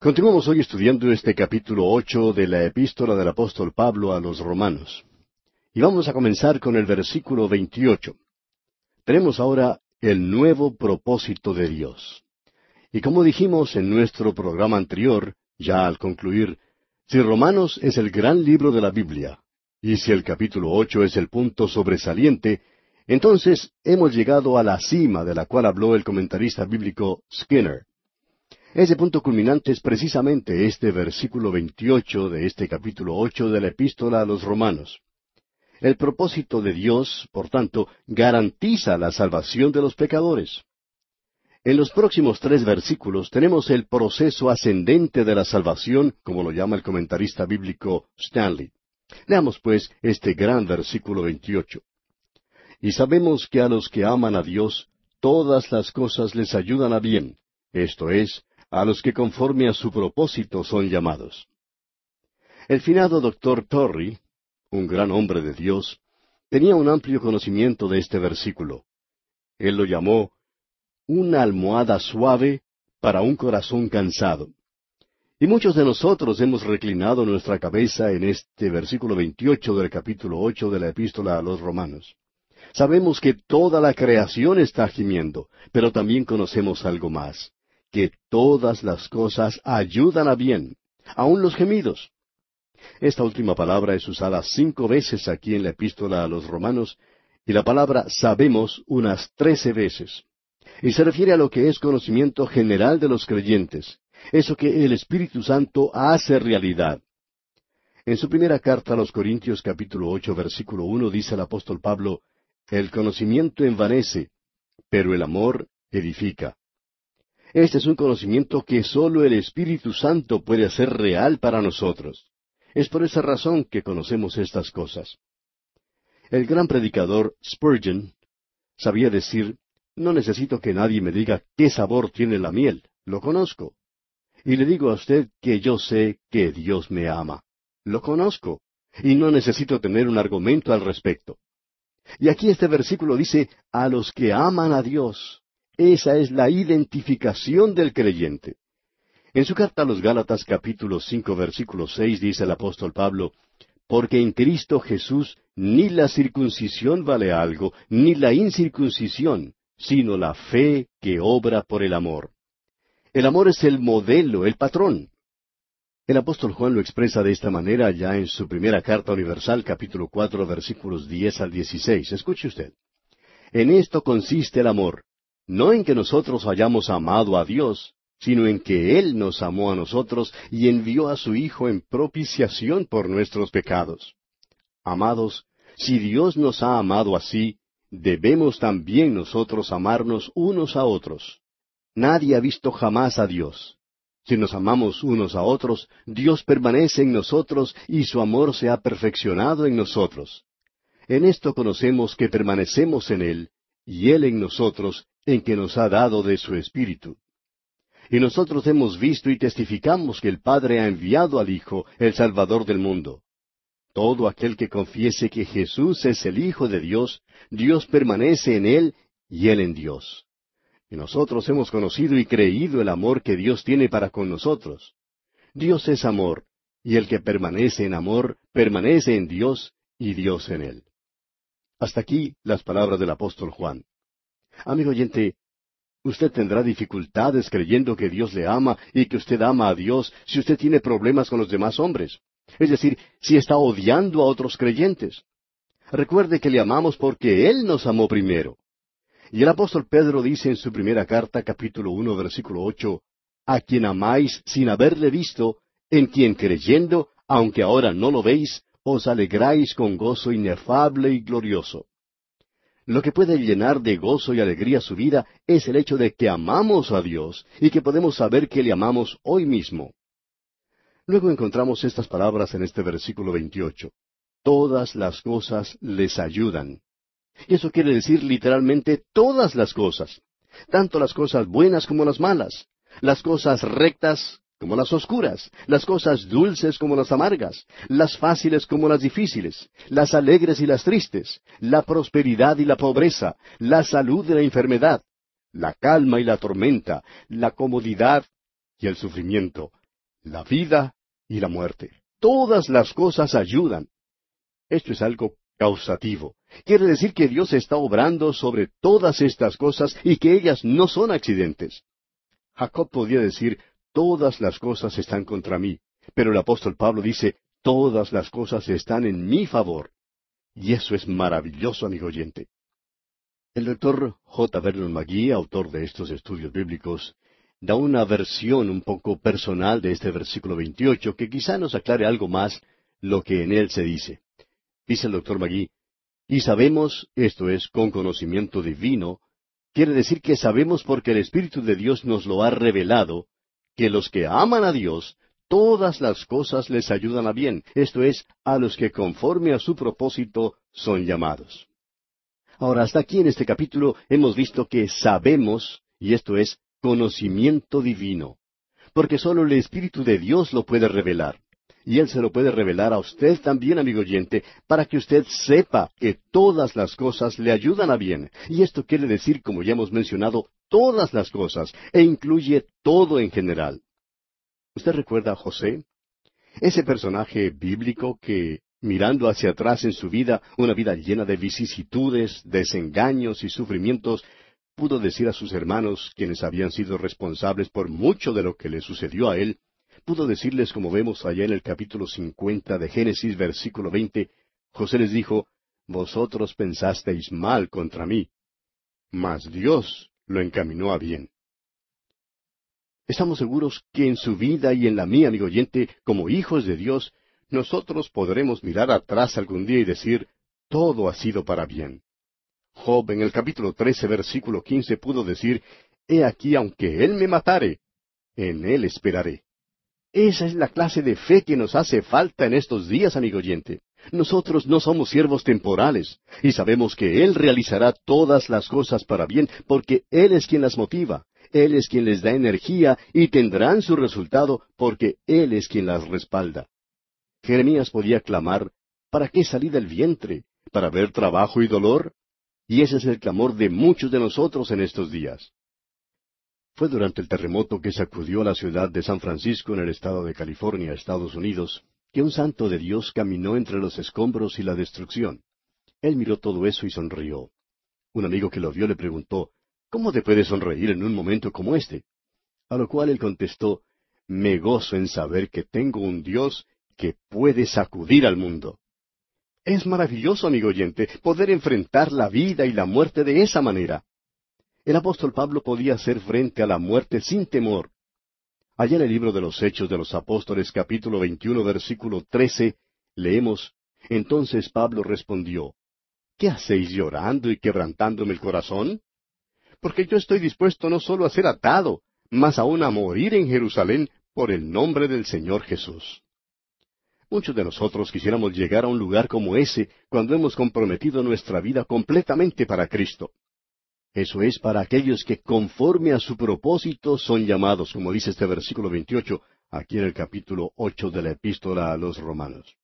Continuamos hoy estudiando este capítulo 8 de la epístola del apóstol Pablo a los Romanos. Y vamos a comenzar con el versículo 28. Tenemos ahora el nuevo propósito de Dios. Y como dijimos en nuestro programa anterior, ya al concluir, si Romanos es el gran libro de la Biblia, y si el capítulo 8 es el punto sobresaliente, entonces hemos llegado a la cima de la cual habló el comentarista bíblico Skinner. Ese punto culminante es precisamente este versículo 28 de este capítulo 8 de la epístola a los Romanos. El propósito de Dios, por tanto, garantiza la salvación de los pecadores. En los próximos 3 versículos tenemos el proceso ascendente de la salvación, como lo llama el comentarista bíblico Stanley. Leamos pues este gran versículo 28. Y sabemos que a los que aman a Dios, todas las cosas les ayudan a bien, esto es, a los que conforme a su propósito son llamados. El finado doctor Torrey, un gran hombre de Dios, tenía un amplio conocimiento de este versículo. Él lo llamó una almohada suave para un corazón cansado. Y muchos de nosotros hemos reclinado nuestra cabeza en este versículo 28 del capítulo 8 de la epístola a los Romanos. Sabemos que toda la creación está gimiendo, pero también conocemos algo más, que todas las cosas ayudan a bien, aun los gemidos. Esta última palabra es usada 5 veces aquí en la epístola a los Romanos, y la palabra sabemos unas 13 veces. Y se refiere a lo que es conocimiento general de los creyentes, eso que el Espíritu Santo hace realidad. En su primera carta a los Corintios capítulo 8 versículo 1 dice el apóstol Pablo, el conocimiento envanece, pero el amor edifica. Este es un conocimiento que sólo el Espíritu Santo puede hacer real para nosotros. Es por esa razón que conocemos estas cosas. El gran predicador Spurgeon sabía decir, no necesito que nadie me diga qué sabor tiene la miel, lo conozco. Y le digo a usted que yo sé que Dios me ama. Lo conozco, y no necesito tener un argumento al respecto. Y aquí este versículo dice, a los que aman a Dios. Esa es la identificación del creyente. En su carta a los Gálatas capítulo 5 versículo 6 dice el apóstol Pablo, porque en Cristo Jesús ni la circuncisión vale algo, ni la incircuncisión, sino la fe que obra por el amor. El amor es el modelo, el patrón. El apóstol Juan lo expresa de esta manera ya en su primera carta universal, capítulo 4, versículos 10 al 16. Escuche usted. En esto consiste el amor, no en que nosotros hayamos amado a Dios, sino en que Él nos amó a nosotros y envió a su Hijo en propiciación por nuestros pecados. Amados, si Dios nos ha amado así, debemos también nosotros amarnos unos a otros. Nadie ha visto jamás a Dios. Si nos amamos unos a otros, Dios permanece en nosotros y su amor se ha perfeccionado en nosotros. En esto conocemos que permanecemos en Él, y Él en nosotros, en que nos ha dado de su Espíritu. Y nosotros hemos visto y testificamos que el Padre ha enviado al Hijo, el Salvador del mundo. Todo aquel que confiese que Jesús es el Hijo de Dios, Dios permanece en Él y Él en Dios. Y nosotros hemos conocido y creído el amor que Dios tiene para con nosotros. Dios es amor, y el que permanece en amor, permanece en Dios y Dios en él. Hasta aquí las palabras del apóstol Juan. Amigo oyente, usted tendrá dificultades creyendo que Dios le ama y que usted ama a Dios si usted tiene problemas con los demás hombres. Es decir, si está odiando a otros creyentes. Recuerde que le amamos porque Él nos amó primero. Y el apóstol Pedro dice en su primera carta, capítulo 1, versículo 8, a quien amáis sin haberle visto, en quien creyendo, aunque ahora no lo veis, os alegráis con gozo inefable y glorioso. Lo que puede llenar de gozo y alegría su vida es el hecho de que amamos a Dios y que podemos saber que le amamos hoy mismo. Luego encontramos estas palabras en este versículo 28. Todas las cosas les ayudan. Y eso quiere decir literalmente todas las cosas, tanto las cosas buenas como las malas, las cosas rectas como las oscuras, las cosas dulces como las amargas, las fáciles como las difíciles, las alegres y las tristes, la prosperidad y la pobreza, la salud y la enfermedad, la calma y la tormenta, la comodidad y el sufrimiento. la vida y la muerte. Todas las cosas ayudan. Esto es algo causativo. Quiere decir que Dios está obrando sobre todas estas cosas y que ellas no son accidentes. Jacob podía decir, todas las cosas están contra mí, pero el apóstol Pablo dice, todas las cosas están en mi favor. Y eso es maravilloso, amigo oyente. El doctor J. Vernon McGee, autor de estos estudios bíblicos, da una versión un poco personal de este versículo 28 que quizá nos aclare algo más lo que en él se dice. Dice el doctor McGee, y sabemos, esto es, con conocimiento divino, quiere decir que sabemos porque el Espíritu de Dios nos lo ha revelado, que los que aman a Dios, todas las cosas les ayudan a bien, esto es, a los que conforme a su propósito son llamados. Ahora, hasta aquí en este capítulo hemos visto que sabemos, y esto es, conocimiento divino, porque sólo el Espíritu de Dios lo puede revelar. Y Él se lo puede revelar a usted también, amigo oyente, para que usted sepa que todas las cosas le ayudan a bien. Y esto quiere decir, como ya hemos mencionado, todas las cosas, e incluye todo en general. ¿Usted recuerda a José? Ese personaje bíblico que, mirando hacia atrás en su vida, una vida llena de vicisitudes, desengaños y sufrimientos, pudo decir a sus hermanos, quienes habían sido responsables por mucho de lo que le sucedió a él, pudo decirles, como vemos allá en el capítulo 50 de Génesis, versículo 20, José les dijo, vosotros pensasteis mal contra mí, mas Dios lo encaminó a bien. Estamos seguros que en su vida y en la mía, amigo oyente, como hijos de Dios, nosotros podremos mirar atrás algún día y decir, todo ha sido para bien. Job en el capítulo 13, versículo 15 pudo decir, he aquí aunque él me matare, en él esperaré. Esa es la clase de fe que nos hace falta en estos días, amigo oyente. Nosotros no somos siervos temporales, y sabemos que Él realizará todas las cosas para bien, porque Él es quien las motiva, Él es quien les da energía, y tendrán su resultado, porque Él es quien las respalda. Jeremías podía clamar, ¿para qué salí del vientre? ¿Para ver trabajo y dolor? Y ese es el clamor de muchos de nosotros en estos días. Fue durante el terremoto que sacudió a la ciudad de San Francisco en el estado de California, Estados Unidos, que un santo de Dios caminó entre los escombros y la destrucción. Él miró todo eso y sonrió. Un amigo que lo vio le preguntó, ¿cómo te puedes sonreír en un momento como este? A lo cual él contestó, me gozo en saber que tengo un Dios que puede sacudir al mundo. Es maravilloso, amigo oyente, poder enfrentar la vida y la muerte de esa manera. El apóstol Pablo podía hacer frente a la muerte sin temor. Allá en el libro de los Hechos de los Apóstoles, capítulo 21, versículo 13, leemos, entonces Pablo respondió, ¿qué hacéis llorando y quebrantándome el corazón? Porque yo estoy dispuesto no solo a ser atado, mas aún a morir en Jerusalén por el nombre del Señor Jesús. Muchos de nosotros quisiéramos llegar a un lugar como ese cuando hemos comprometido nuestra vida completamente para Cristo. Eso es para aquellos que conforme a su propósito son llamados, como dice este versículo 28, aquí en el capítulo 8 de la epístola a los Romanos.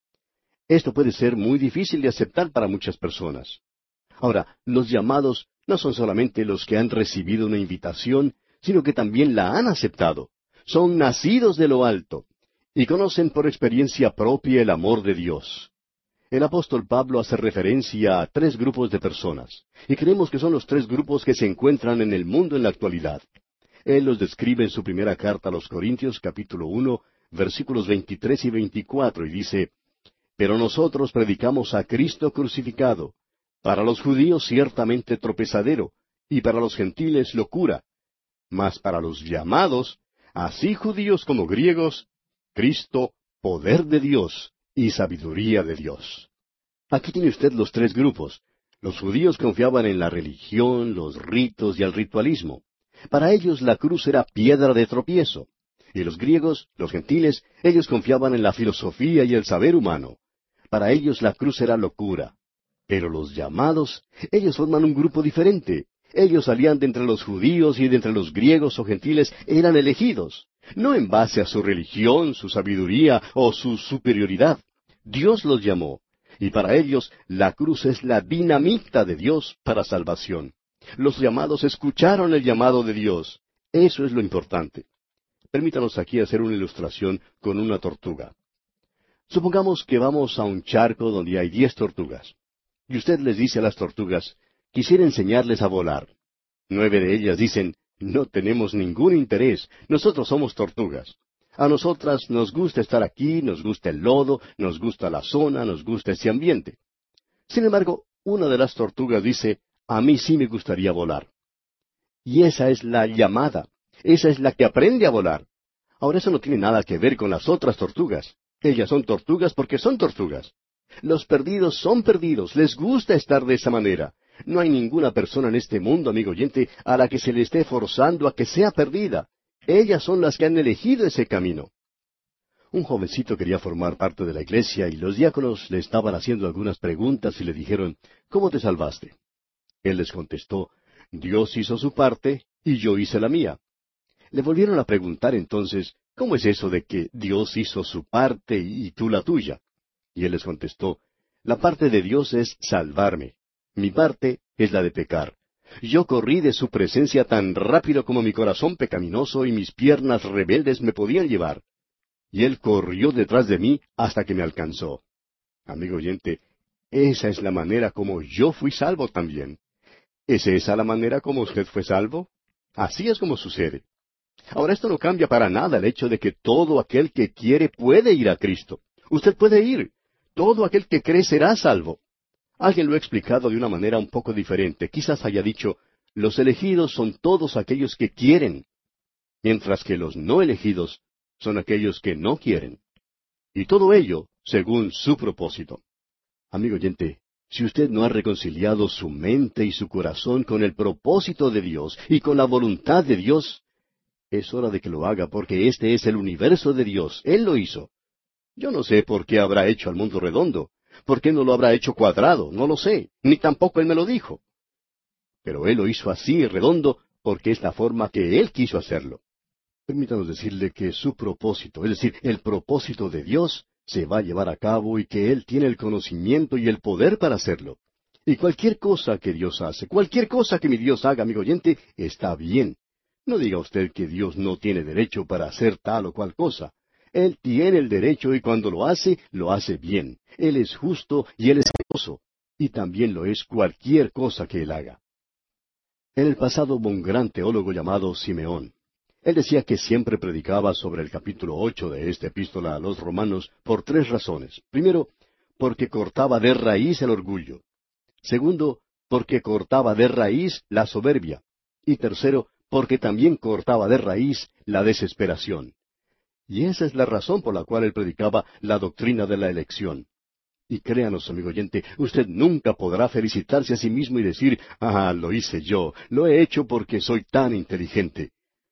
Esto puede ser muy difícil de aceptar para muchas personas. Ahora, los llamados no son solamente los que han recibido una invitación, sino que también la han aceptado. Son nacidos de lo alto y conocen por experiencia propia el amor de Dios. El apóstol Pablo hace referencia a 3 grupos de personas, y creemos que son los 3 grupos que se encuentran en el mundo en la actualidad. Él los describe en su primera carta a los Corintios, capítulo 1, versículos 23 y 24, y dice, pero nosotros predicamos a Cristo crucificado, para los judíos ciertamente tropezadero, y para los gentiles locura, mas para los llamados, así judíos como griegos, Cristo, poder de Dios y sabiduría de Dios. Aquí tiene usted los 3 grupos. Los judíos confiaban en la religión, los ritos y el ritualismo. Para ellos la cruz era piedra de tropiezo. Y los griegos, los gentiles, ellos confiaban en la filosofía y el saber humano. Para ellos la cruz era locura. Pero los llamados, ellos forman un grupo diferente. Ellos salían de entre los judíos y de entre los griegos o gentiles, eran elegidos. No en base a su religión, su sabiduría o su superioridad. Dios los llamó, y para ellos la cruz es la dinamita de Dios para salvación. Los llamados escucharon el llamado de Dios. Eso es lo importante. Permítanos aquí hacer una ilustración con una tortuga. Supongamos que vamos a un charco donde hay 10 tortugas. Y usted les dice a las tortugas, quisiera enseñarles a volar. 9 de ellas dicen, no tenemos ningún interés, nosotros somos tortugas. A nosotras nos gusta estar aquí, nos gusta el lodo, nos gusta la zona, nos gusta este ambiente. Sin embargo, una de las tortugas dice, a mí sí me gustaría volar. Y esa es la llamada, esa es la que aprende a volar. Ahora eso no tiene nada que ver con las otras tortugas. Ellas son tortugas porque son tortugas. Los perdidos son perdidos, les gusta estar de esa manera. No hay ninguna persona en este mundo, amigo oyente, a la que se le esté forzando a que sea perdida. Ellas son las que han elegido ese camino. Un jovencito quería formar parte de la iglesia y los diáconos le estaban haciendo algunas preguntas y le dijeron, ¿cómo te salvaste? Él les contestó, Dios hizo su parte y yo hice la mía. Le volvieron a preguntar entonces, ¿cómo es eso de que Dios hizo su parte y tú la tuya? Y él les contestó, la parte de Dios es salvarme. Mi parte es la de pecar. Yo corrí de su presencia tan rápido como mi corazón pecaminoso y mis piernas rebeldes me podían llevar. Y él corrió detrás de mí hasta que me alcanzó. Amigo oyente, esa es la manera como yo fui salvo también. ¿Es esa la manera como usted fue salvo? Así es como sucede. Ahora esto no cambia para nada el hecho de que todo aquel que quiere puede ir a Cristo. Usted puede ir. Todo aquel que cree será salvo. Alguien lo ha explicado de una manera un poco diferente. Quizás haya dicho, los elegidos son todos aquellos que quieren, mientras que los no elegidos son aquellos que no quieren. Y todo ello según su propósito. Amigo oyente, si usted no ha reconciliado su mente y su corazón con el propósito de Dios y con la voluntad de Dios, es hora de que lo haga porque este es el universo de Dios. Él lo hizo. Yo no sé por qué habrá hecho al mundo redondo. ¿Por qué no lo habrá hecho cuadrado? No lo sé. Ni tampoco Él me lo dijo. Pero Él lo hizo así, redondo, porque es la forma que Él quiso hacerlo. Permítanos decirle que su propósito, es decir, el propósito de Dios, se va a llevar a cabo y que Él tiene el conocimiento y el poder para hacerlo. Y cualquier cosa que Dios hace, cualquier cosa que mi Dios haga, amigo oyente, está bien. No diga usted que Dios no tiene derecho para hacer tal o cual cosa. Él tiene el derecho y cuando lo hace bien. Él es justo y Él es amoroso. Y también lo es cualquier cosa que Él haga. En el pasado hubo un gran teólogo llamado Simeón. Él decía que siempre predicaba sobre el capítulo 8 de esta epístola a los Romanos por 3 razones. Primero, porque cortaba de raíz el orgullo. Segundo, porque cortaba de raíz la soberbia. Y tercero, porque también cortaba de raíz la desesperación. Y esa es la razón por la cual él predicaba la doctrina de la elección. Y créanos, amigo oyente, usted nunca podrá felicitarse a sí mismo y decir, lo hice yo, lo he hecho porque soy tan inteligente.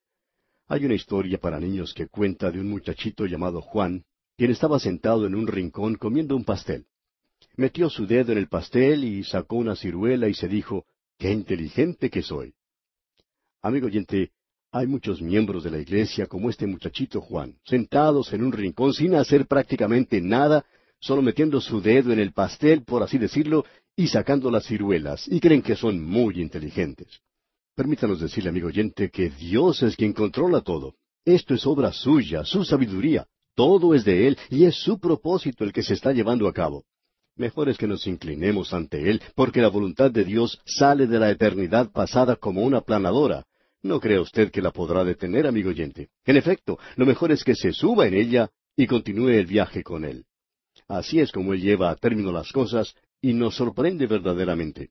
Hay una historia para niños que cuenta de un muchachito llamado Juan, quien estaba sentado en un rincón comiendo un pastel. Metió su dedo en el pastel y sacó una ciruela y se dijo, ¡qué inteligente que soy! Amigo oyente, hay muchos miembros de la iglesia como este muchachito Juan, sentados en un rincón sin hacer prácticamente nada, solo metiendo su dedo en el pastel, por así decirlo, y sacando las ciruelas, y creen que son muy inteligentes. Permítanos decirle, amigo oyente, que Dios es quien controla todo. Esto es obra suya, su sabiduría. Todo es de Él y es su propósito el que se está llevando a cabo. Mejor es que nos inclinemos ante Él, porque la voluntad de Dios sale de la eternidad pasada como una planadora. No crea usted que la podrá detener, amigo oyente. En efecto, lo mejor es que se suba en ella y continúe el viaje con Él. Así es como Él lleva a término las cosas y nos sorprende verdaderamente.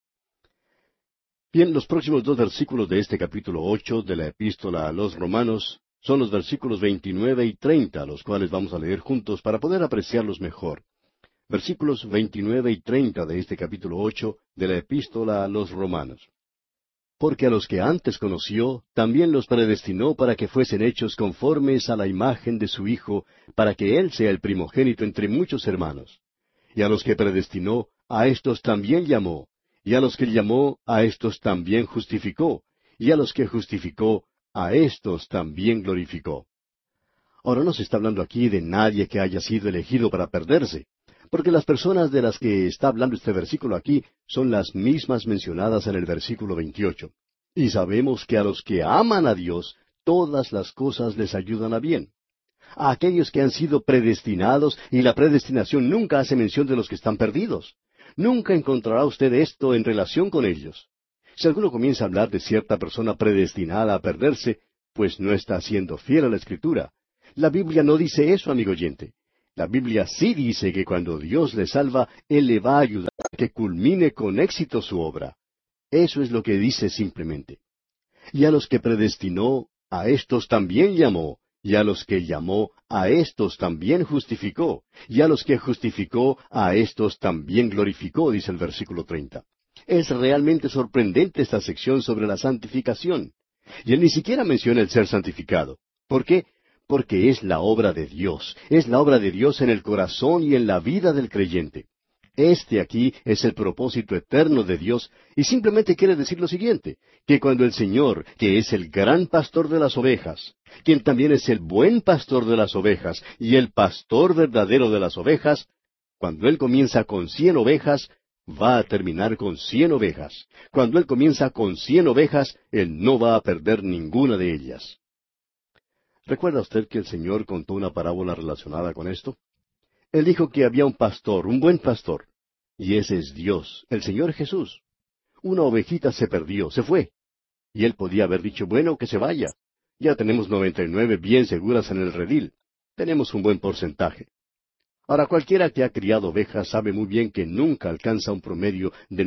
Bien, los próximos 2 versículos de este capítulo 8 de la epístola a los Romanos son los versículos 29 y 30, los cuales vamos a leer juntos para poder apreciarlos mejor. Versículos 29 y 30 de este capítulo 8 de la epístola a los Romanos. Porque a los que antes conoció, también los predestinó para que fuesen hechos conformes a la imagen de su Hijo, para que Él sea el primogénito entre muchos hermanos. Y a los que predestinó, a éstos también llamó. Y a los que llamó, a éstos también justificó. Y a los que justificó, a éstos también glorificó. Ahora no se está hablando aquí de nadie que haya sido elegido para perderse, porque las personas de las que está hablando este versículo aquí son las mismas mencionadas en el versículo 28. Y sabemos que a los que aman a Dios, todas las cosas les ayudan a bien. A aquellos que han sido predestinados, y la predestinación nunca hace mención de los que están perdidos. Nunca encontrará usted esto en relación con ellos. Si alguno comienza a hablar de cierta persona predestinada a perderse, pues no está siendo fiel a la Escritura. La Biblia no dice eso, amigo oyente. La Biblia sí dice que cuando Dios le salva, Él le va a ayudar a que culmine con éxito su obra. Eso es lo que dice simplemente. Y a los que predestinó, a éstos también llamó. Y a los que llamó, a éstos también justificó. Y a los que justificó, a éstos también glorificó, dice el versículo 30. Es realmente sorprendente esta sección sobre la santificación. Y él ni siquiera menciona el ser santificado. ¿Por qué? Porque es la obra de Dios. Es la obra de Dios en el corazón y en la vida del creyente. Este aquí es el propósito eterno de Dios, y simplemente quiere decir lo siguiente, que cuando el Señor, que es el gran pastor de las ovejas, quien también es el buen pastor de las ovejas, y el pastor verdadero de las ovejas, cuando Él comienza con 100 ovejas, va a terminar con 100 ovejas. Cuando Él comienza con 100 ovejas, Él no va a perder ninguna de ellas. ¿Recuerda usted que el Señor contó una parábola relacionada con esto? Él dijo que había un pastor, un buen pastor, y ese es Dios, el Señor Jesús. Una ovejita se perdió, se fue, y él podía haber dicho, bueno, que se vaya. Ya tenemos 99 bien seguras en el redil. Tenemos un buen porcentaje. Ahora, cualquiera que ha criado ovejas sabe muy bien que nunca alcanza un promedio de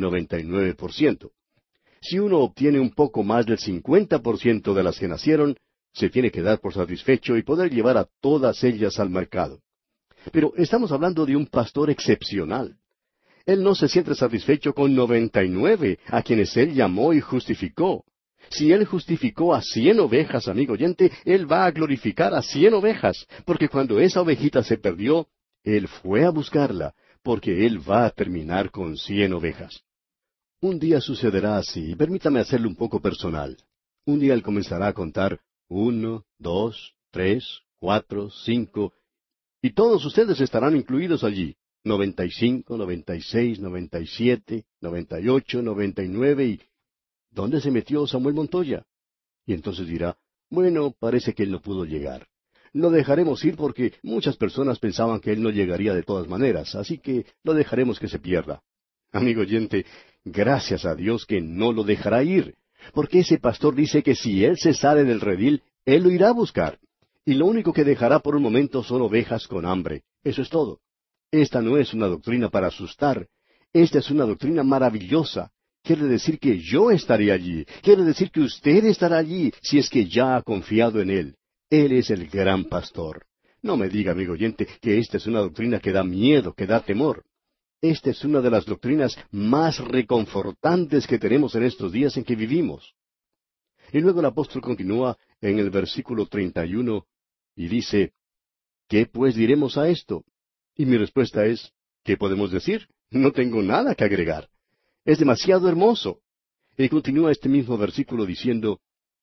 99%. Si uno obtiene un poco más del 50% de las que nacieron, se tiene que dar por satisfecho y poder llevar a todas ellas al mercado. Pero estamos hablando de un pastor excepcional. Él no se siente satisfecho con 99, a quienes Él llamó y justificó. Si Él justificó a 100 ovejas, amigo oyente, Él va a glorificar a 100 ovejas, porque cuando esa ovejita se perdió, Él fue a buscarla, porque Él va a terminar con 100 ovejas. Un día sucederá así, y permítame hacerlo un poco personal. Un día Él comenzará a contar 1, 2, 3, 4, 5, y todos ustedes estarán incluidos allí. 95, 96, 97, 98, 99 y... ¿Dónde se metió Samuel Montoya? Y entonces dirá, bueno, parece que él no pudo llegar. Lo dejaremos ir porque muchas personas pensaban que él no llegaría de todas maneras, así que lo dejaremos que se pierda. Amigo oyente, gracias a Dios que no lo dejará ir, porque ese pastor dice que si él se sale del redil, él lo irá a buscar. Y lo único que dejará por un momento son ovejas con hambre. Eso es todo. Esta no es una doctrina para asustar. Esta es una doctrina maravillosa. Quiere decir que yo estaré allí. Quiere decir que usted estará allí si es que ya ha confiado en Él. Él es el gran pastor. No me diga, amigo oyente, que esta es una doctrina que da miedo, que da temor. Esta es una de las doctrinas más reconfortantes que tenemos en estos días en que vivimos. Y luego el apóstol continúa en el versículo 31 y dice, ¿qué pues diremos a esto? Y mi respuesta es, ¿qué podemos decir? No tengo nada que agregar. Es demasiado hermoso. Y continúa este mismo versículo diciendo,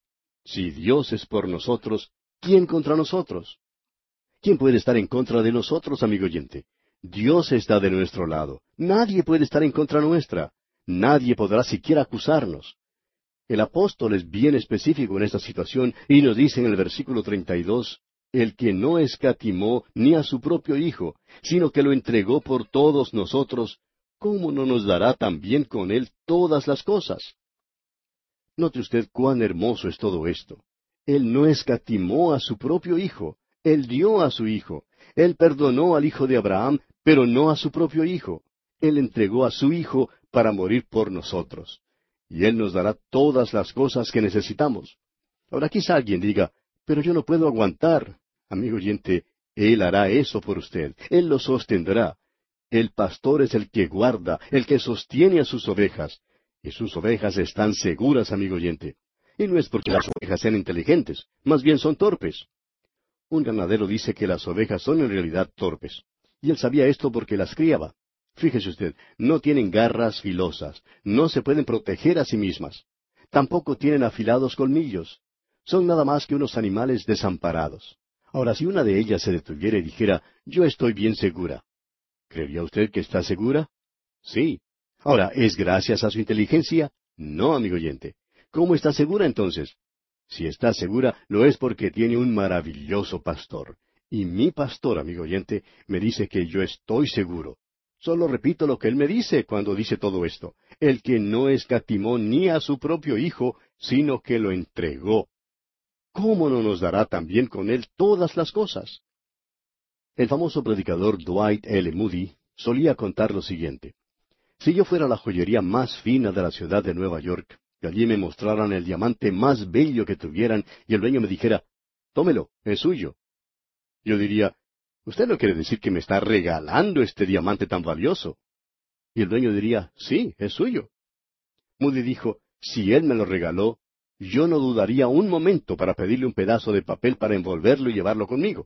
si Dios es por nosotros, ¿quién contra nosotros? ¿Quién puede estar en contra de nosotros, amigo oyente? Dios está de nuestro lado. Nadie puede estar en contra nuestra. Nadie podrá siquiera acusarnos. El apóstol es bien específico en esta situación y nos dice en el versículo 32, el que no escatimó ni a su propio Hijo, sino que lo entregó por todos nosotros, ¿cómo no nos dará también con él todas las cosas? Note usted cuán hermoso es todo esto. Él no escatimó a su propio Hijo, Él dio a su Hijo. Él perdonó al hijo de Abraham, pero no a su propio Hijo. Él entregó a su Hijo para morir por nosotros. Y Él nos dará todas las cosas que necesitamos. Ahora quizá alguien diga, pero yo no puedo aguantar. Amigo oyente, Él hará eso por usted. Él lo sostendrá. El pastor es el que guarda, el que sostiene a sus ovejas. Y sus ovejas están seguras, amigo oyente. Y no es porque las ovejas sean inteligentes, más bien son torpes. Un ganadero dice que las ovejas son en realidad torpes. Y él sabía esto porque las criaba. Fíjese usted, no tienen garras filosas, no se pueden proteger a sí mismas. Tampoco tienen afilados colmillos. Son nada más que unos animales desamparados. Ahora, si una de ellas se detuviera y dijera, yo estoy bien segura, ¿creería usted que está segura? Sí. Ahora, ¿es gracias a su inteligencia? No, amigo oyente. ¿Cómo está segura entonces? Si está segura, lo es porque tiene un maravilloso pastor. Y mi pastor, amigo oyente, me dice que yo estoy seguro. Solo repito lo que él me dice cuando dice todo esto. El que no escatimó ni a su propio Hijo, sino que lo entregó. ¿Cómo no nos dará también con él todas las cosas? El famoso predicador Dwight L. Moody solía contar lo siguiente. Si yo fuera a la joyería más fina de la ciudad de Nueva York, y allí me mostraran el diamante más bello que tuvieran, y el dueño me dijera, tómelo, es suyo. Yo diría, usted no quiere decir que me está regalando este diamante tan valioso. Y el dueño diría, sí, es suyo. Moody dijo, si él me lo regaló, yo no dudaría un momento para pedirle un pedazo de papel para envolverlo y llevarlo conmigo.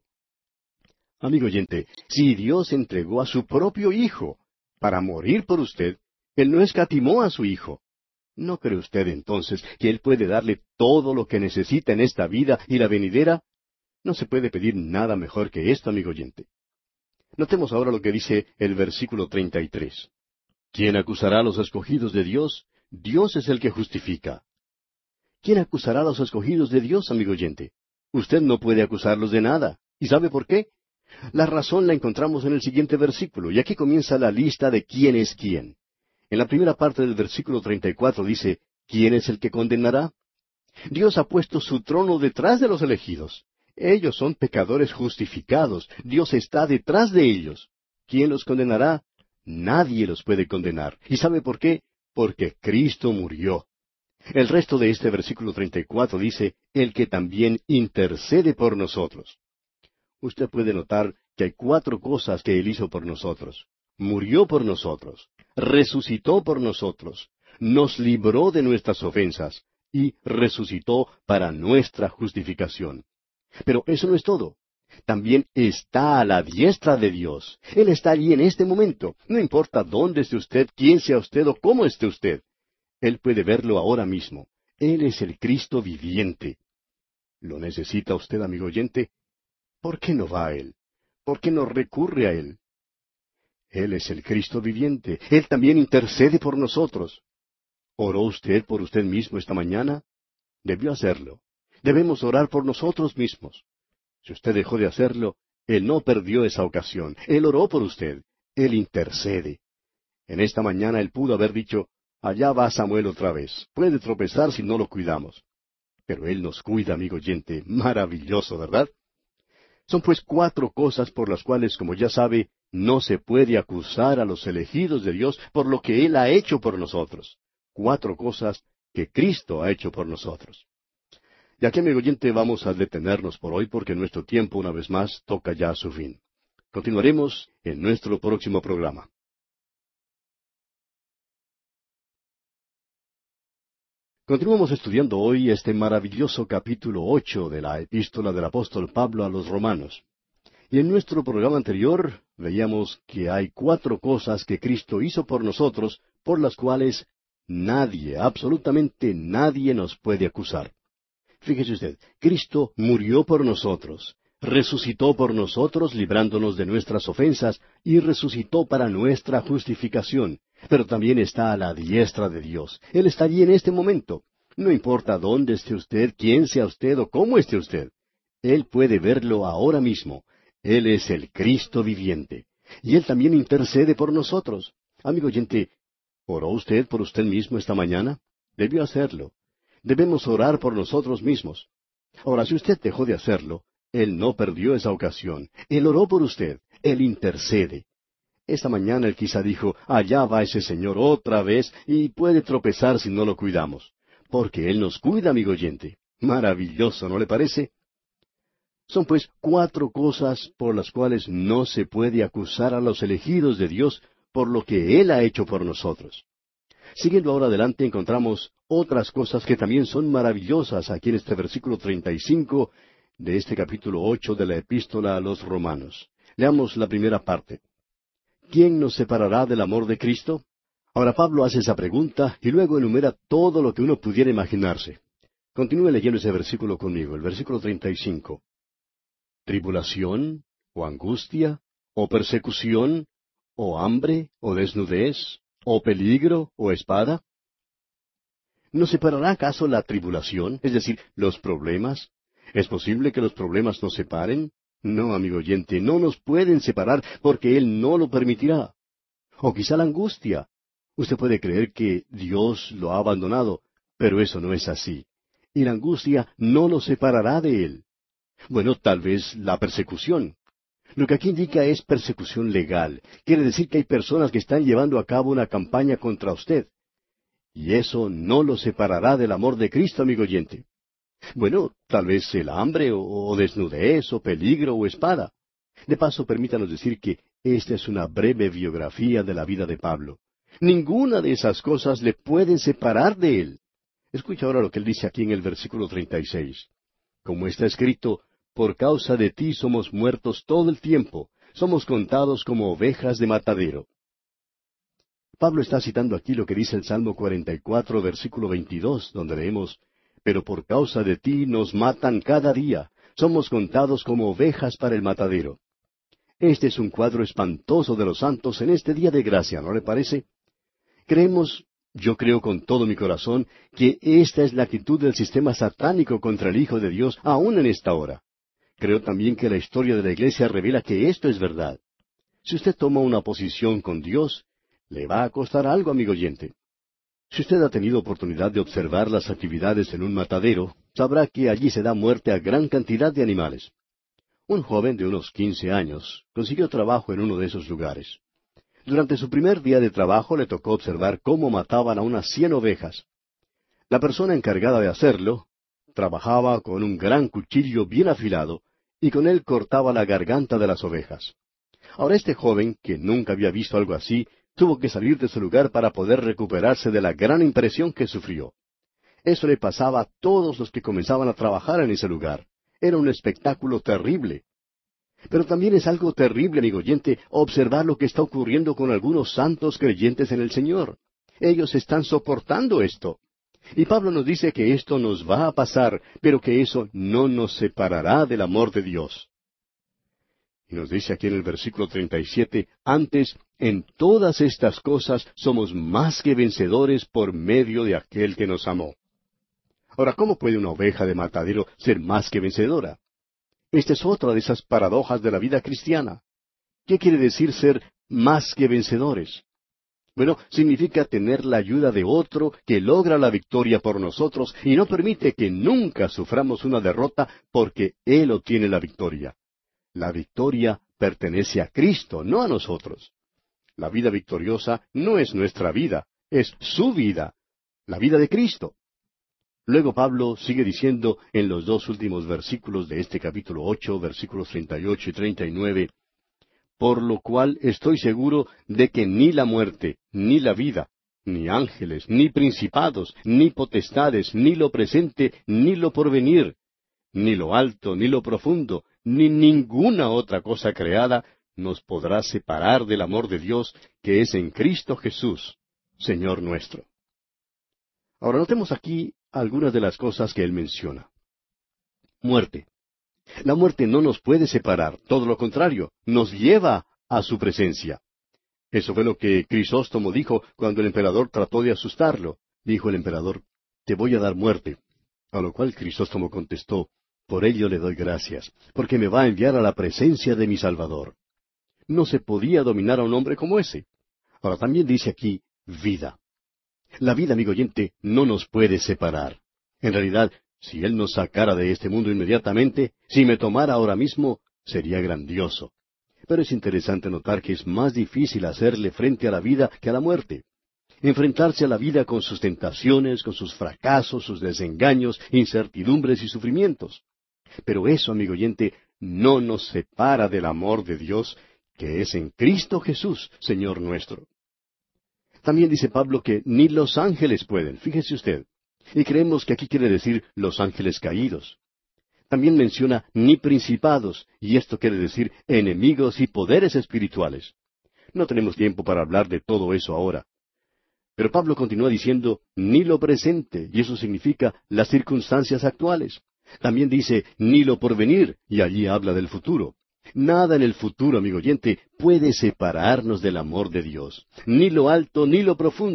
Amigo oyente, si Dios entregó a su propio Hijo para morir por usted, Él no escatimó a su Hijo. ¿No cree usted entonces que Él puede darle todo lo que necesita en esta vida y la venidera? No se puede pedir nada mejor que esto, amigo oyente. Notemos ahora lo que dice el versículo 33. ¿Quién acusará a los escogidos de Dios? Dios es el que justifica. ¿Quién acusará a los escogidos de Dios, amigo oyente? Usted no puede acusarlos de nada. ¿Y sabe por qué? La razón la encontramos en el siguiente versículo, y aquí comienza la lista de quién es quién. En la primera parte del versículo 34 dice, ¿quién es el que condenará? Dios ha puesto su trono detrás de los elegidos. Ellos son pecadores justificados. Dios está detrás de ellos. ¿Quién los condenará? Nadie los puede condenar. ¿Y sabe por qué? Porque Cristo murió. El resto de este versículo 34 dice, el que también intercede por nosotros. Usted puede notar que hay cuatro cosas que Él hizo por nosotros. Murió por nosotros, resucitó por nosotros, nos libró de nuestras ofensas y resucitó para nuestra justificación. Pero eso no es todo. También está a la diestra de Dios. Él está allí en este momento. No importa dónde esté usted, quién sea usted o cómo esté usted. Él puede verlo ahora mismo. Él es el Cristo viviente. ¿Lo necesita usted, amigo oyente? ¿Por qué no va a Él? ¿Por qué no recurre a Él? Él es el Cristo viviente. Él también intercede por nosotros. ¿Oró usted por usted mismo esta mañana? Debió hacerlo. Debemos orar por nosotros mismos. Si usted dejó de hacerlo, Él no perdió esa ocasión. Él oró por usted. Él intercede. En esta mañana Él pudo haber dicho, allá va Samuel otra vez. Puede tropezar si no lo cuidamos. Pero Él nos cuida, amigo oyente. Maravilloso, ¿verdad? Son pues cuatro cosas por las cuales, como ya sabe, no se puede acusar a los elegidos de Dios por lo que Él ha hecho por nosotros. Cuatro cosas que Cristo ha hecho por nosotros. Y aquí, amigo oyente, vamos a detenernos por hoy porque nuestro tiempo, una vez más, toca ya a su fin. Continuaremos en nuestro próximo programa. Continuamos estudiando hoy este maravilloso capítulo 8 de la epístola del apóstol Pablo a los Romanos. Y en nuestro programa anterior veíamos que hay cuatro cosas que Cristo hizo por nosotros, por las cuales nadie, absolutamente nadie nos puede acusar. Fíjese usted, Cristo murió por nosotros, resucitó por nosotros librándonos de nuestras ofensas y resucitó para nuestra justificación, pero también está a la diestra de Dios. Él está allí en este momento. No importa dónde esté usted, quién sea usted o cómo esté usted. Él puede verlo ahora mismo. Él es el Cristo viviente. Y Él también intercede por nosotros. Amigo oyente, ¿oró usted por usted mismo esta mañana? Debió hacerlo. Debemos orar por nosotros mismos. Ahora, si usted dejó de hacerlo, Él no perdió esa ocasión. Él oró por usted. Él intercede. Esta mañana Él quizá dijo, allá va ese Señor otra vez y puede tropezar si no lo cuidamos. Porque Él nos cuida, amigo oyente. Maravilloso, ¿no le parece? Son pues cuatro cosas por las cuales no se puede acusar a los elegidos de Dios por lo que Él ha hecho por nosotros. Siguiendo ahora adelante encontramos otras cosas que también son maravillosas aquí en este versículo 35 de este capítulo 8 de la epístola a los Romanos. Leamos la primera parte. ¿Quién nos separará del amor de Cristo? Ahora Pablo hace esa pregunta y luego enumera todo lo que uno pudiera imaginarse. Continúe leyendo ese versículo conmigo, el versículo 35. ¿Tribulación? ¿O angustia? ¿O persecución? ¿O hambre? ¿O desnudez? ¿O peligro? ¿O espada? ¿Nos separará acaso la tribulación, es decir, los problemas? ¿Es posible que los problemas nos separen? No, amigo oyente, no nos pueden separar porque Él no lo permitirá. O quizá la angustia. Usted puede creer que Dios lo ha abandonado, pero eso no es así. Y la angustia no nos separará de Él. Bueno, tal vez la persecución. Lo que aquí indica es persecución legal. Quiere decir que hay personas que están llevando a cabo una campaña contra usted. Y eso no lo separará del amor de Cristo, amigo oyente. Bueno, tal vez el hambre o desnudez o peligro o espada. De paso, permítanos decir que esta es una breve biografía de la vida de Pablo. Ninguna de esas cosas le pueden separar de él. Escucha ahora lo que él dice aquí en el versículo 36. Como está escrito, por causa de ti somos muertos todo el tiempo, somos contados como ovejas de matadero. Pablo está citando aquí lo que dice el Salmo 44, versículo 22, donde leemos, pero por causa de ti nos matan cada día, somos contados como ovejas para el matadero. Este es un cuadro espantoso de los santos en este día de gracia, ¿no le parece? Creemos, yo creo con todo mi corazón, que esta es la actitud del sistema satánico contra el Hijo de Dios aún en esta hora. Creo también que la historia de la Iglesia revela que esto es verdad. Si usted toma una posición con Dios, le va a costar algo, amigo oyente. Si usted ha tenido oportunidad de observar las actividades en un matadero, sabrá que allí se da muerte a gran cantidad de animales. Un joven de unos 15 años consiguió trabajo en uno de esos lugares. Durante su primer día de trabajo le tocó observar cómo mataban a unas 100 ovejas. La persona encargada de hacerlo trabajaba con un gran cuchillo bien afilado y con él cortaba la garganta de las ovejas. Ahora este joven, que nunca había visto algo así, tuvo que salir de su lugar para poder recuperarse de la gran impresión que sufrió. Eso le pasaba a todos los que comenzaban a trabajar en ese lugar. Era un espectáculo terrible. Pero también es algo terrible, amigo oyente, observar lo que está ocurriendo con algunos santos creyentes en el Señor. Ellos están soportando esto. Y Pablo nos dice que esto nos va a pasar, pero que eso no nos separará del amor de Dios. Y nos dice aquí en el versículo 37, antes, en todas estas cosas somos más que vencedores por medio de aquel que nos amó. Ahora, ¿cómo puede una oveja de matadero ser más que vencedora? Esta es otra de esas paradojas de la vida cristiana. ¿Qué quiere decir ser más que vencedores? Bueno, significa tener la ayuda de otro que logra la victoria por nosotros y no permite que nunca suframos una derrota porque Él obtiene la victoria. La victoria pertenece a Cristo, no a nosotros. La vida victoriosa no es nuestra vida, es su vida, la vida de Cristo. Luego Pablo sigue diciendo en los dos últimos versículos de este capítulo 8, versículos 38 y 39, por lo cual estoy seguro de que ni la muerte, ni la vida, ni ángeles, ni principados, ni potestades, ni lo presente, ni lo porvenir, ni lo alto, ni lo profundo, ni ninguna otra cosa creada nos podrá separar del amor de Dios que es en Cristo Jesús, Señor nuestro. Ahora notemos aquí algunas de las cosas que él menciona. Muerte. La muerte no nos puede separar, todo lo contrario, nos lleva a su presencia. Eso fue lo que Crisóstomo dijo cuando el emperador trató de asustarlo. Dijo el emperador, te voy a dar muerte. A lo cual Crisóstomo contestó, por ello le doy gracias, porque me va a enviar a la presencia de mi Salvador. No se podía dominar a un hombre como ese. Ahora también dice aquí, vida. La vida, amigo oyente, no nos puede separar. En realidad, si Él nos sacara de este mundo inmediatamente, si me tomara ahora mismo, sería grandioso. Pero es interesante notar que es más difícil hacerle frente a la vida que a la muerte. Enfrentarse a la vida con sus tentaciones, con sus fracasos, sus desengaños, incertidumbres y sufrimientos. Pero eso, amigo oyente, no nos separa del amor de Dios, que es en Cristo Jesús, Señor nuestro. También dice Pablo que ni los ángeles pueden, fíjese usted. Y creemos que aquí quiere decir los ángeles caídos. También menciona ni principados, y esto quiere decir enemigos y poderes espirituales. No tenemos tiempo para hablar de todo eso ahora. Pero Pablo continúa diciendo ni lo presente, y eso significa las circunstancias actuales. También dice ni lo porvenir, y allí habla del futuro. Nada en el futuro, amigo oyente, puede separarnos del amor de Dios. Ni lo alto ni lo profundo.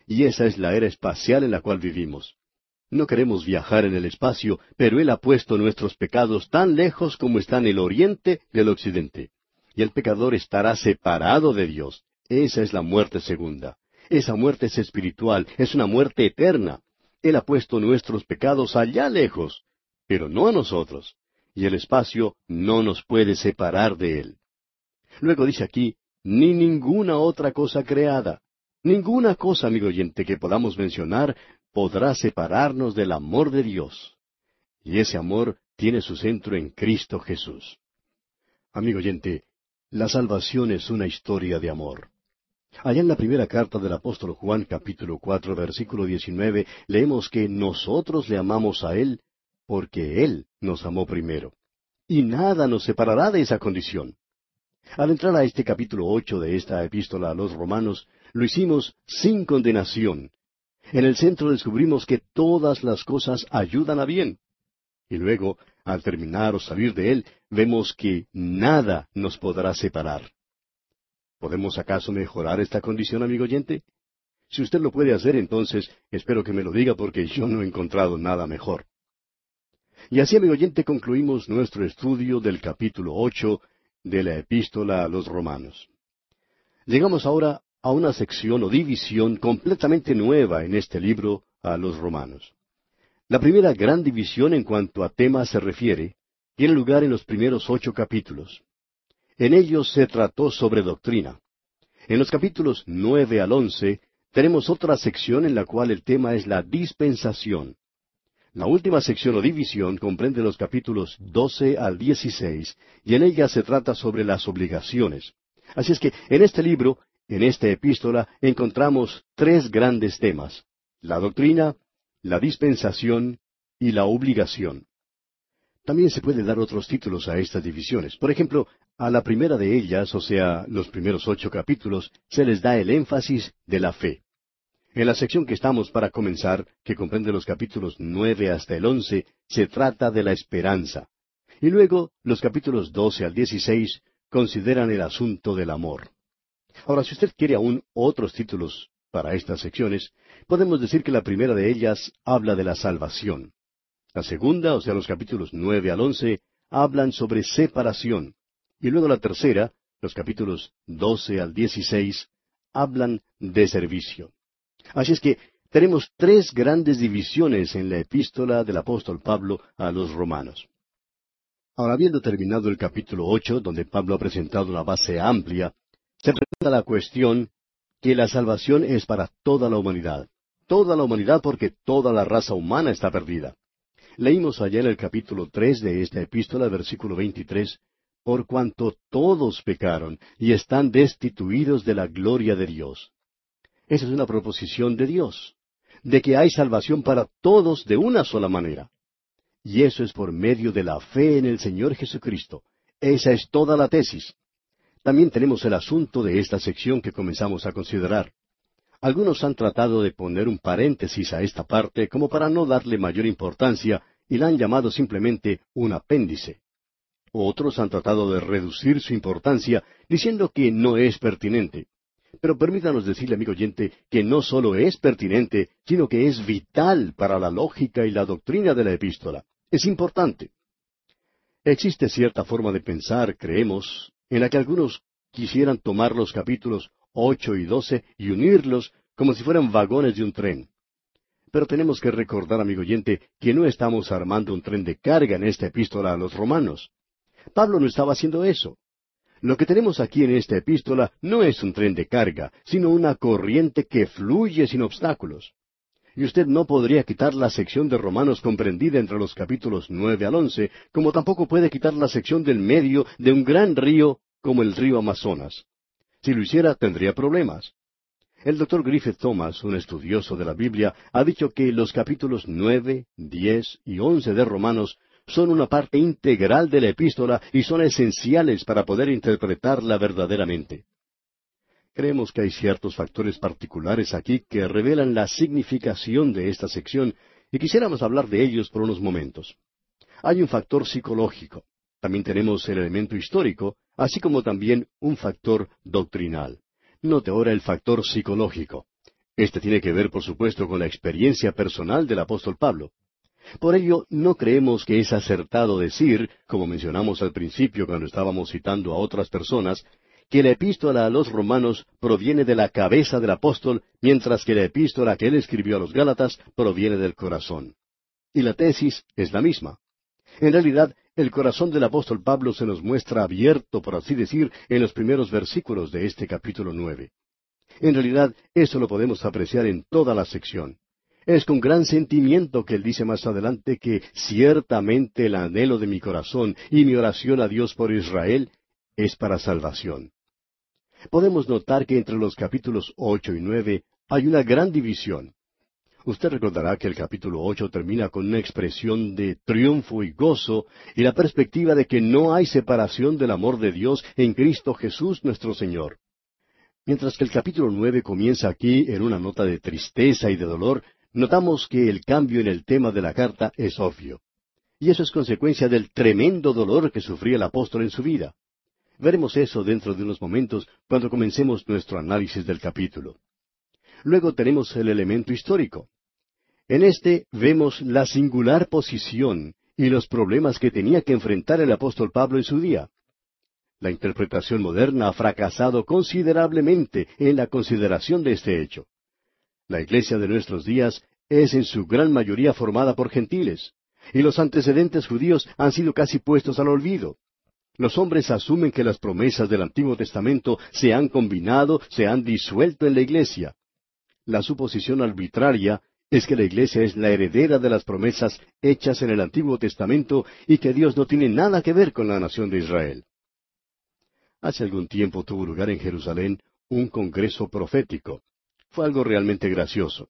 y esa es la era espacial en la cual vivimos. No queremos viajar en el espacio, pero Él ha puesto nuestros pecados tan lejos como están el oriente del occidente. Y el pecador estará separado de Dios. Esa es la muerte segunda. Esa muerte es espiritual, es una muerte eterna. Él ha puesto nuestros pecados allá lejos, pero no a nosotros. Y el espacio no nos puede separar de Él. Luego dice aquí, ni ninguna otra cosa creada. Ninguna cosa, amigo oyente, que podamos mencionar podrá separarnos del amor de Dios. Y ese amor tiene su centro en Cristo Jesús. Amigo oyente, la salvación es una historia de amor. Allá en la primera carta del apóstol Juan, capítulo 4, versículo 19, leemos que nosotros le amamos a Él porque Él nos amó primero. Y nada nos separará de esa condición. Al entrar a este capítulo 8 de esta epístola a los romanos, lo hicimos sin condenación. En el centro descubrimos que todas las cosas ayudan a bien. Y luego, al terminar o salir de él, vemos que nada nos podrá separar. ¿Podemos acaso mejorar esta condición, amigo oyente? Si usted lo puede hacer, entonces espero que me lo diga porque yo no he encontrado nada mejor. Y así, amigo oyente, concluimos nuestro estudio del capítulo 8 de la epístola a los romanos. Llegamos ahora a una sección o división completamente nueva en este libro a los romanos. La primera gran división en cuanto a tema se refiere tiene lugar en los primeros 8 capítulos. En ellos se trató sobre doctrina. En los capítulos 9 al 11 tenemos otra sección en la cual el tema es la dispensación. La última sección o división comprende los capítulos 12 al 16, y en ella se trata sobre las obligaciones. Así es que en este libro, en esta epístola, encontramos 3 grandes temas: la doctrina, la dispensación y la obligación. También se puede dar otros títulos a estas divisiones. Por ejemplo, a la primera de ellas, o sea, los primeros 8 capítulos, se les da el énfasis de la fe. En la sección que estamos para comenzar, que comprende los capítulos 9 hasta el 11, se trata de la esperanza. Y luego, los capítulos 12 al 16 consideran el asunto del amor. Ahora, si usted quiere aún otros títulos para estas secciones, podemos decir que la primera de ellas habla de la salvación. La segunda, o sea, los capítulos 9 al 11, hablan sobre separación. Y luego la tercera, los capítulos 12 al 16, hablan de servicio. Así es que tenemos 3 grandes divisiones en la epístola del apóstol Pablo a los romanos. Ahora, habiendo terminado el capítulo 8, donde Pablo ha presentado una base amplia, se presenta la cuestión que la salvación es para toda la humanidad. Toda la humanidad porque toda la raza humana está perdida. Leímos allá en el capítulo 3 de esta epístola, versículo 23, por cuanto todos pecaron y están destituidos de la gloria de Dios. Esa es una proposición de Dios, de que hay salvación para todos de una sola manera. Y eso es por medio de la fe en el Señor Jesucristo. Esa es toda la tesis. También tenemos el asunto de esta sección que comenzamos a considerar. Algunos han tratado de poner un paréntesis a esta parte como para no darle mayor importancia y la han llamado simplemente un apéndice. Otros han tratado de reducir su importancia diciendo que no es pertinente. Pero permítanos decirle, amigo oyente, que no solo es pertinente, sino que es vital para la lógica y la doctrina de la epístola. Es importante. Existe cierta forma de pensar, creemos, en la que algunos quisieran tomar los capítulos 8 y 12 y unirlos como si fueran vagones de un tren. Pero tenemos que recordar, amigo oyente, que no estamos armando un tren de carga en esta epístola a los romanos. Pablo no estaba haciendo eso. Lo que tenemos aquí en esta epístola no es un tren de carga, sino una corriente que fluye sin obstáculos. Y usted no podría quitar la sección de Romanos comprendida entre los capítulos 9 al 11, como tampoco puede quitar la sección del medio de un gran río como el río Amazonas. Si lo hiciera, tendría problemas. El doctor Griffith Thomas, un estudioso de la Biblia, ha dicho que los capítulos 9, 10 y 11 de Romanos son una parte integral de la epístola y son esenciales para poder interpretarla verdaderamente. Creemos que hay ciertos factores particulares aquí que revelan la significación de esta sección y quisiéramos hablar de ellos por unos momentos. Hay un factor psicológico, también tenemos el elemento histórico, así como también un factor doctrinal. Note ahora el factor psicológico. Este tiene que ver, por supuesto, con la experiencia personal del apóstol Pablo. Por ello, no creemos que es acertado decir, como mencionamos al principio cuando estábamos citando a otras personas, que la epístola a los romanos proviene de la cabeza del apóstol, mientras que la epístola que él escribió a los Gálatas proviene del corazón. Y la tesis es la misma. En realidad, el corazón del apóstol Pablo se nos muestra abierto, por así decir, en los primeros versículos de este capítulo 9. En realidad, eso lo podemos apreciar en toda la sección. Es con gran sentimiento que él dice más adelante que ciertamente el anhelo de mi corazón y mi oración a Dios por Israel es para salvación. Podemos notar que entre los capítulos 8 y 9 hay una gran división. Usted recordará que el capítulo 8 termina con una expresión de triunfo y gozo y la perspectiva de que no hay separación del amor de Dios en Cristo Jesús nuestro Señor. Mientras que el capítulo 9 comienza aquí en una nota de tristeza y de dolor, notamos que el cambio en el tema de la carta es obvio. Y eso es consecuencia del tremendo dolor que sufría el apóstol en su vida. Veremos eso dentro de unos momentos cuando comencemos nuestro análisis del capítulo. Luego tenemos el elemento histórico. En este vemos la singular posición y los problemas que tenía que enfrentar el apóstol Pablo en su día. La interpretación moderna ha fracasado considerablemente en la consideración de este hecho. La iglesia de nuestros días es en su gran mayoría formada por gentiles, y los antecedentes judíos han sido casi puestos al olvido. Los hombres asumen que las promesas del Antiguo Testamento se han combinado, se han disuelto en la iglesia. La suposición arbitraria es que la iglesia es la heredera de las promesas hechas en el Antiguo Testamento y que Dios no tiene nada que ver con la nación de Israel. Hace algún tiempo tuvo lugar en Jerusalén un congreso profético. Fue algo realmente gracioso.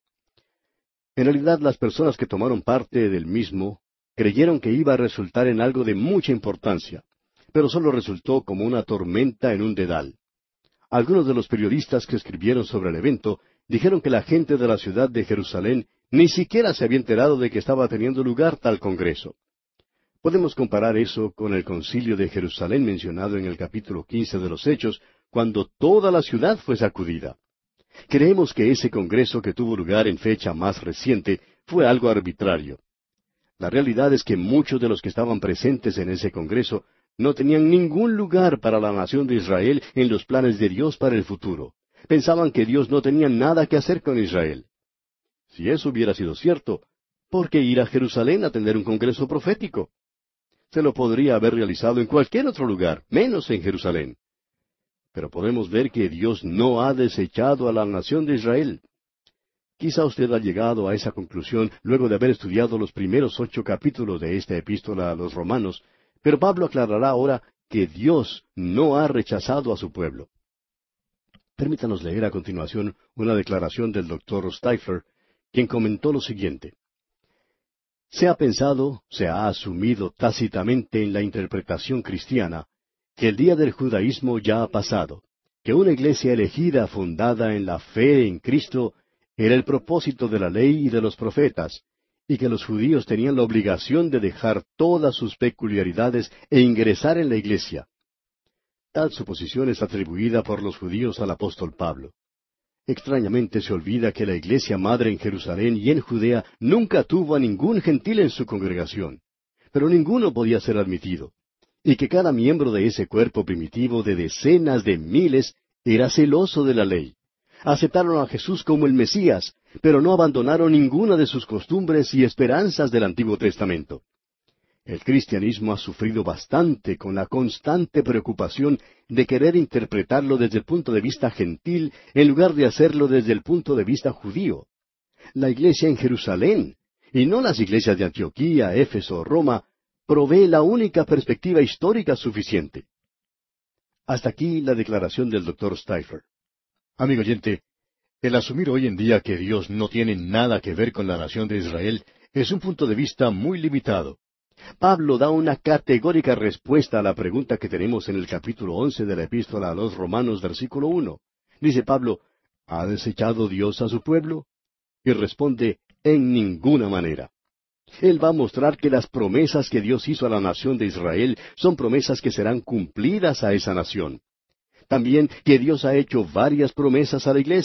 En realidad, las personas que tomaron parte del mismo creyeron que iba a resultar en algo de mucha importancia, pero solo resultó como una tormenta en un dedal. Algunos de los periodistas que escribieron sobre el evento dijeron que la gente de la ciudad de Jerusalén ni siquiera se había enterado de que estaba teniendo lugar tal congreso. Podemos comparar eso con el concilio de Jerusalén mencionado en el capítulo 15 de los Hechos, cuando toda la ciudad fue sacudida. Creemos que ese congreso que tuvo lugar en fecha más reciente fue algo arbitrario. La realidad es que muchos de los que estaban presentes en ese congreso no tenían ningún lugar para la nación de Israel en los planes de Dios para el futuro. Pensaban que Dios no tenía nada que hacer con Israel. Si eso hubiera sido cierto, ¿por qué ir a Jerusalén a tener un congreso profético? Se lo podría haber realizado en cualquier otro lugar, menos en Jerusalén. Pero podemos ver que Dios no ha desechado a la nación de Israel. Quizá usted ha llegado a esa conclusión luego de haber estudiado los primeros 8 capítulos de esta epístola a los Romanos, pero Pablo aclarará ahora que Dios no ha rechazado a su pueblo. Permítanos leer a continuación una declaración del Dr. Stifler, quien comentó lo siguiente. Se ha pensado, se ha asumido tácitamente en la interpretación cristiana, que el día del judaísmo ya ha pasado, que una iglesia elegida fundada en la fe en Cristo era el propósito de la ley y de los profetas, y que los judíos tenían la obligación de dejar todas sus peculiaridades e ingresar en la iglesia. Tal suposición es atribuida por los judíos al apóstol Pablo. Extrañamente se olvida que la iglesia madre en Jerusalén y en Judea nunca tuvo a ningún gentil en su congregación, pero ninguno podía ser admitido, y que cada miembro de ese cuerpo primitivo de decenas de miles era celoso de la ley. Aceptaron a Jesús como el Mesías, pero no abandonaron ninguna de sus costumbres y esperanzas del Antiguo Testamento. El cristianismo ha sufrido bastante con la constante preocupación de querer interpretarlo desde el punto de vista gentil en lugar de hacerlo desde el punto de vista judío. La iglesia en Jerusalén, y no las iglesias de Antioquía, Éfeso o Roma, provee la única perspectiva histórica suficiente. Hasta aquí la declaración del Dr. Stifler. Amigo oyente, el asumir hoy en día que Dios no tiene nada que ver con la nación de Israel es un punto de vista muy limitado. Pablo da una categórica respuesta a la pregunta que tenemos en el capítulo 11 de la epístola a los Romanos, versículo 1. Dice Pablo, ¿ha desechado Dios a su pueblo? Y responde, en ninguna manera. Él va a mostrar que las promesas que Dios hizo a la nación de Israel son promesas que serán cumplidas a esa nación. También que Dios ha hecho varias promesas a la iglesia,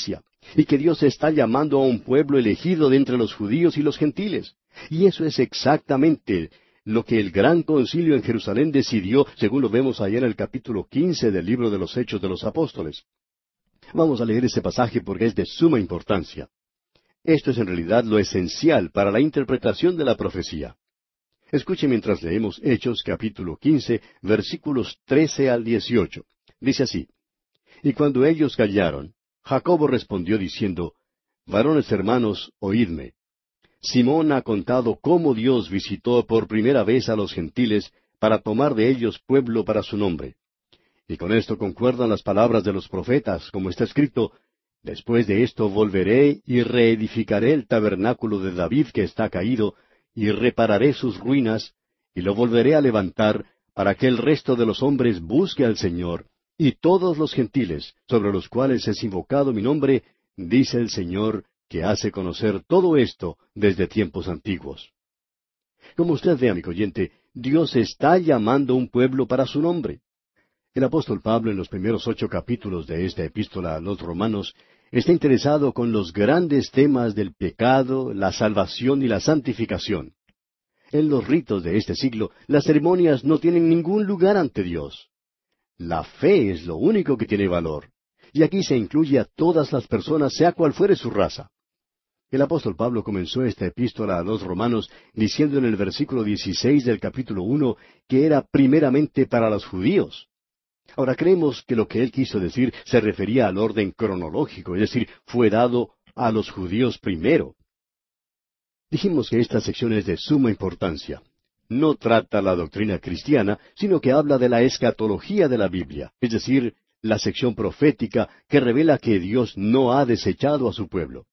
y que Dios está llamando a un pueblo elegido de entre los judíos y los gentiles. Y eso es exactamente lo que el gran concilio en Jerusalén decidió, según lo vemos allá en el capítulo 15 del libro de los Hechos de los Apóstoles. Vamos a leer ese pasaje porque es de suma importancia. Esto es en realidad lo esencial para la interpretación de la profecía. Escuche mientras leemos Hechos capítulo 15, versículos 13 al 18. Dice así: Y cuando ellos callaron, Jacobo respondió diciendo: Varones hermanos, oídme. Simón ha contado cómo Dios visitó por primera vez a los gentiles para tomar de ellos pueblo para su nombre. Y con esto concuerdan las palabras de los profetas, como está escrito: Después de esto volveré y reedificaré el tabernáculo de David que está caído, y repararé sus ruinas, y lo volveré a levantar, para que el resto de los hombres busque al Señor, y todos los gentiles, sobre los cuales es invocado mi nombre, dice el Señor, que hace conocer todo esto desde tiempos antiguos. Como usted ve, amigo oyente, Dios está llamando un pueblo para su nombre. El apóstol Pablo, en los primeros 8 capítulos de esta epístola a los Romanos, está interesado con los grandes temas del pecado, la salvación y la santificación. En los ritos de este siglo, las ceremonias no tienen ningún lugar ante Dios. La fe es lo único que tiene valor. Y aquí se incluye a todas las personas, sea cual fuere su raza. El apóstol Pablo comenzó esta epístola a los Romanos diciendo en el versículo 16 del capítulo 1 que era primeramente para los judíos. Ahora creemos que lo que él quiso decir se refería al orden cronológico, es decir, fue dado a los judíos primero. Dijimos que esta sección es de suma importancia. No trata la doctrina cristiana, sino que habla de la escatología de la Biblia, es decir, la sección profética que revela que Dios no ha desechado a su pueblo.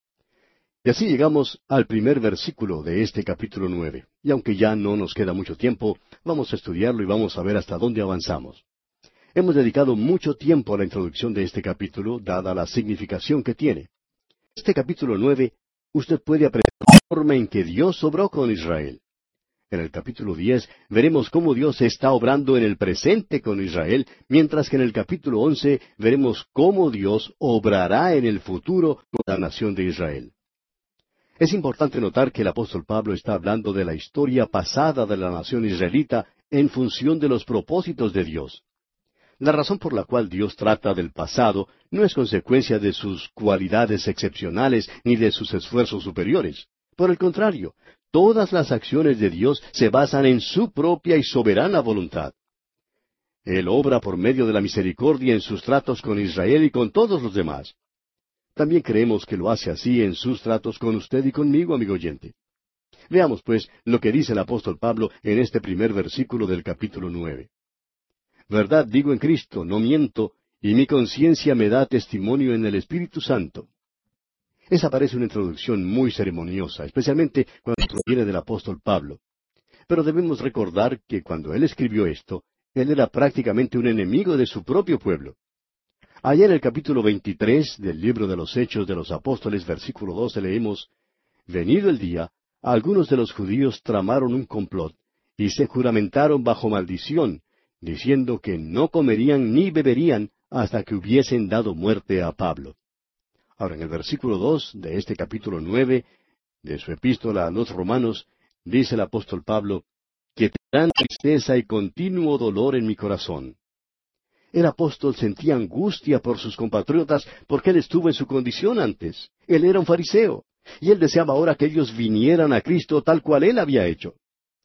Y así llegamos al primer versículo de este capítulo 9. Y aunque ya no nos queda mucho tiempo, vamos a estudiarlo y vamos a ver hasta dónde avanzamos. Hemos dedicado mucho tiempo a la introducción de este capítulo, dada la significación que tiene. Este capítulo 9, usted puede aprender la forma en que Dios obró con Israel. En el capítulo 10 veremos cómo Dios está obrando en el presente con Israel, mientras que en el capítulo 11 veremos cómo Dios obrará en el futuro con la nación de Israel. Es importante notar que el apóstol Pablo está hablando de la historia pasada de la nación israelita en función de los propósitos de Dios. La razón por la cual Dios trata del pasado no es consecuencia de sus cualidades excepcionales ni de sus esfuerzos superiores. Por el contrario, todas las acciones de Dios se basan en su propia y soberana voluntad. Él obra por medio de la misericordia en sus tratos con Israel y con todos los demás. También creemos que lo hace así en sus tratos con usted y conmigo, amigo oyente. Veamos, pues, lo que dice el apóstol Pablo en este primer versículo del capítulo 9. Verdad digo en Cristo, no miento, y mi conciencia me da testimonio en el Espíritu Santo. Esa parece una introducción muy ceremoniosa, especialmente cuando proviene del apóstol Pablo. Pero debemos recordar que cuando él escribió esto, él era prácticamente un enemigo de su propio pueblo. Allá en el capítulo 23 del libro de los Hechos de los Apóstoles, versículo 12, leemos: Venido el día, algunos de los judíos tramaron un complot, y se juramentaron bajo maldición, diciendo que no comerían ni beberían hasta que hubiesen dado muerte a Pablo. Ahora, en el versículo 2 de este capítulo 9 de su epístola a los Romanos, dice el apóstol Pablo, que tendrán tristeza y continuo dolor en mi corazón. El apóstol sentía angustia por sus compatriotas porque él estuvo en su condición antes. Él era un fariseo, y él deseaba ahora que ellos vinieran a Cristo tal cual él había hecho.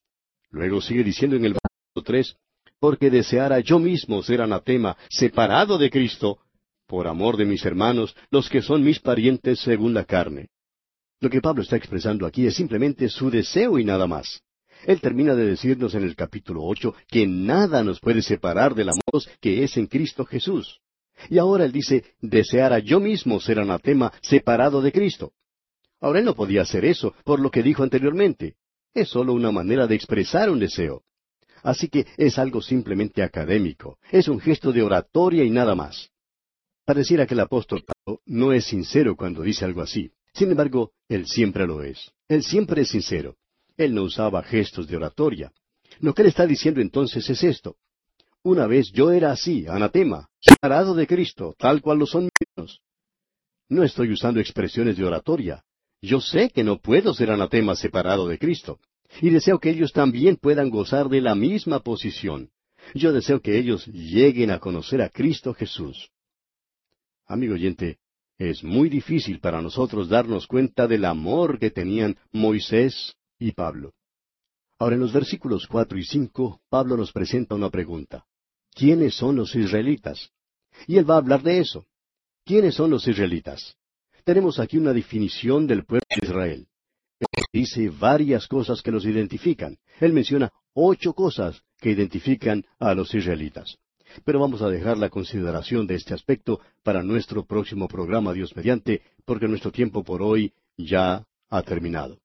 Luego sigue diciendo en el versículo 3, porque deseara yo mismo ser anatema, separado de Cristo, por amor de mis hermanos, los que son mis parientes según la carne. Lo que Pablo está expresando aquí es simplemente su deseo y nada más. Él termina de decirnos en el capítulo 8 que nada nos puede separar del amor que es en Cristo Jesús. Y ahora él dice, deseara yo mismo ser anatema, separado de Cristo. Ahora él no podía hacer eso, por lo que dijo anteriormente. Es sólo una manera de expresar un deseo. Así que es algo simplemente académico. Es un gesto de oratoria y nada más. Pareciera que el apóstol Pablo no es sincero cuando dice algo así. Sin embargo, él siempre lo es. Él siempre es sincero. Él no usaba gestos de oratoria. Lo que él está diciendo entonces es esto. Una vez yo era así, anatema, separado de Cristo, tal cual lo son míos. No estoy usando expresiones de oratoria. Yo sé que no puedo ser anatema separado de Cristo. Y deseo que ellos también puedan gozar de la misma posición. Yo deseo que ellos lleguen a conocer a Cristo Jesús. Amigo oyente, es muy difícil para nosotros darnos cuenta del amor que tenían Moisés y Pablo. Ahora, en los versículos 4 y 5, Pablo nos presenta una pregunta. ¿Quiénes son los israelitas? Y él va a hablar de eso. ¿Quiénes son los israelitas? Tenemos aquí una definición del pueblo de Israel. Él dice varias cosas que los identifican. Él menciona 8 cosas que identifican a los israelitas. Pero vamos a dejar la consideración de este aspecto para nuestro próximo programa, Dios mediante, porque nuestro tiempo por hoy ya ha terminado.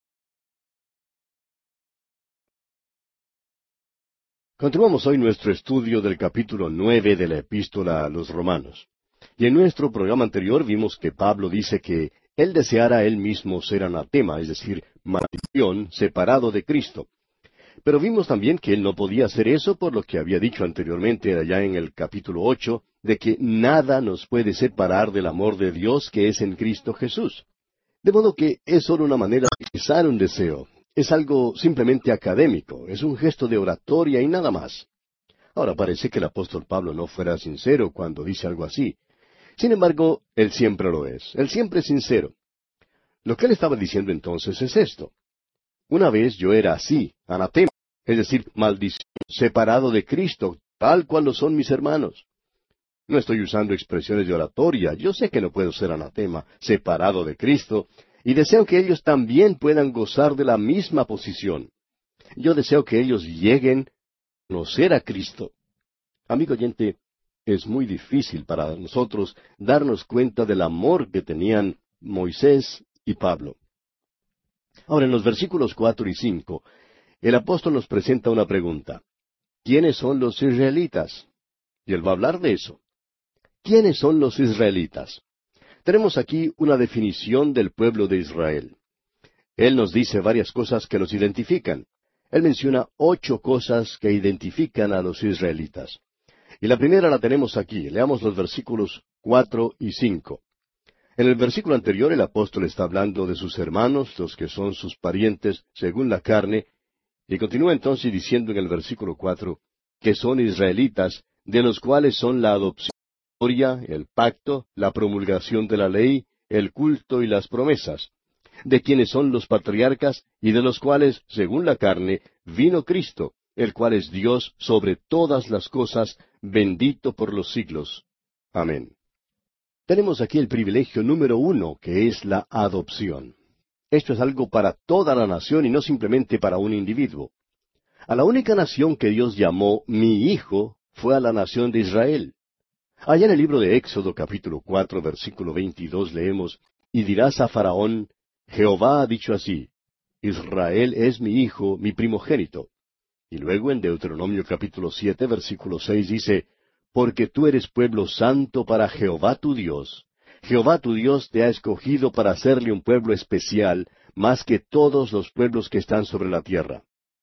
Continuamos hoy nuestro estudio del capítulo 9 de la Epístola a los Romanos. Y en nuestro programa anterior vimos que Pablo dice que él deseara él mismo ser anatema, es decir, maldición, separado de Cristo. Pero vimos también que él no podía hacer eso por lo que había dicho anteriormente allá en el capítulo 8, de que nada nos puede separar del amor de Dios que es en Cristo Jesús. De modo que es solo una manera de expresar un deseo. Es algo simplemente académico, es un gesto de oratoria y nada más. Ahora parece que el apóstol Pablo no fuera sincero cuando dice algo así. Sin embargo, él siempre lo es, él siempre es sincero. Lo que él estaba diciendo entonces es esto. Una vez yo era así, anatema, es decir, maldición, separado de Cristo, tal cual lo son mis hermanos. No estoy usando expresiones de oratoria, yo sé que no puedo ser anatema, separado de Cristo, y deseo que ellos también puedan gozar de la misma posición. Yo deseo que ellos lleguen a conocer a Cristo. Amigo oyente, es muy difícil para nosotros darnos cuenta del amor que tenían Moisés y Pablo. Ahora, en los versículos 4 y 5, el apóstol nos presenta una pregunta. ¿Quiénes son los israelitas? Y él va a hablar de eso. ¿Quiénes son los israelitas? Tenemos aquí una definición del pueblo de Israel. Él nos dice varias cosas que los identifican. Él menciona 8 cosas que identifican a los israelitas. Y la primera la tenemos aquí. Leamos los versículos 4 y 5. En el versículo anterior el apóstol está hablando de sus hermanos, los que son sus parientes según la carne, y continúa entonces diciendo en el versículo 4, que son israelitas, de los cuales son la adopción, el pacto, la promulgación de la ley, el culto y las promesas, de quienes son los patriarcas, y de los cuales, según la carne, vino Cristo, el cual es Dios sobre todas las cosas, bendito por los siglos. Amén. Tenemos aquí el privilegio número 1, que es la adopción. Esto es algo para toda la nación y no simplemente para un individuo. A la única nación que Dios llamó mi hijo fue a la nación de Israel. Allá en el libro de Éxodo capítulo 4 versículo 22 leemos, y dirás a Faraón, Jehová ha dicho así, Israel es mi hijo, mi primogénito. Y luego en Deuteronomio capítulo 7 versículo 6 dice, porque tú eres pueblo santo para Jehová tu Dios. Jehová tu Dios te ha escogido para hacerle un pueblo especial, más que todos los pueblos que están sobre la tierra.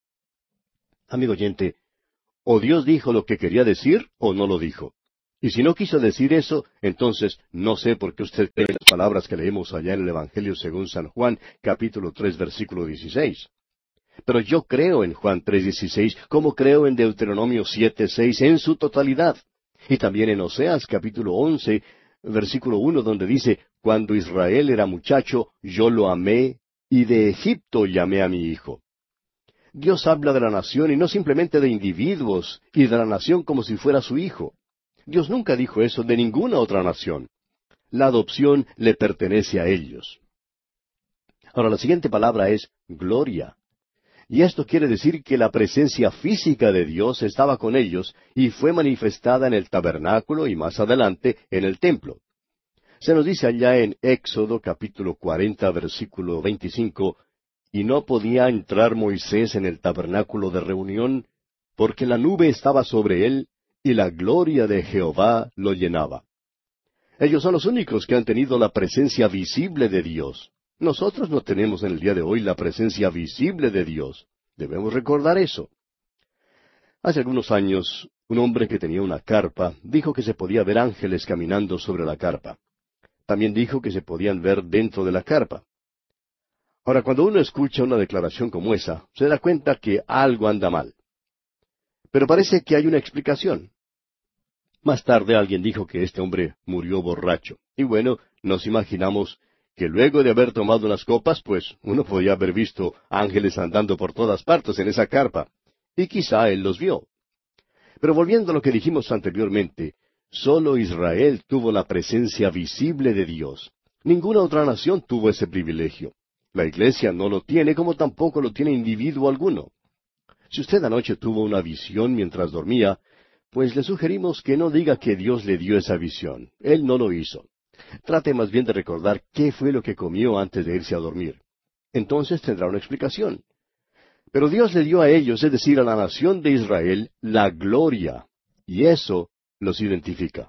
Amigo oyente, o Dios dijo lo que quería decir, o no lo dijo. Y si no quiso decir eso, entonces no sé por qué usted cree las palabras que leemos allá en el Evangelio según San Juan, capítulo 3, versículo 16. Pero yo creo en Juan 3:16, como creo en Deuteronomio 7:6 en su totalidad. Y también en Oseas capítulo 11, versículo 1, donde dice, cuando Israel era muchacho, yo lo amé, y de Egipto llamé a mi hijo. Dios habla de la nación y no simplemente de individuos, y de la nación como si fuera su hijo. Dios nunca dijo eso de ninguna otra nación. La adopción le pertenece a ellos. Ahora, la siguiente palabra es gloria. Y esto quiere decir que la presencia física de Dios estaba con ellos y fue manifestada en el tabernáculo y más adelante en el templo. Se nos dice allá en Éxodo capítulo 40 versículo 25, y no podía entrar Moisés en el tabernáculo de reunión, porque la nube estaba sobre él y la gloria de Jehová lo llenaba. Ellos son los únicos que han tenido la presencia visible de Dios. Nosotros no tenemos en el día de hoy la presencia visible de Dios. Debemos recordar eso. Hace algunos años, un hombre que tenía una carpa dijo que se podía ver ángeles caminando sobre la carpa. también dijo que se podían ver dentro de la carpa. Ahora, cuando uno escucha una declaración como esa, se da cuenta que algo anda mal. Pero parece que hay una explicación. Más tarde alguien dijo que este hombre murió borracho. Y bueno, nos imaginamos que luego de haber tomado unas copas, pues uno podía haber visto ángeles andando por todas partes en esa carpa. Y quizá él los vio. Pero volviendo a lo que dijimos anteriormente, solo Israel tuvo la presencia visible de Dios. Ninguna otra nación tuvo ese privilegio. La iglesia no lo tiene, como tampoco lo tiene individuo alguno. Si usted anoche tuvo una visión mientras dormía, pues le sugerimos que no diga que Dios le dio esa visión. Él no lo hizo. Trate más bien de recordar qué fue lo que comió antes de irse a dormir. Entonces tendrá una explicación. Pero Dios le dio a ellos, es decir, a la nación de Israel, la gloria, y eso los identifica.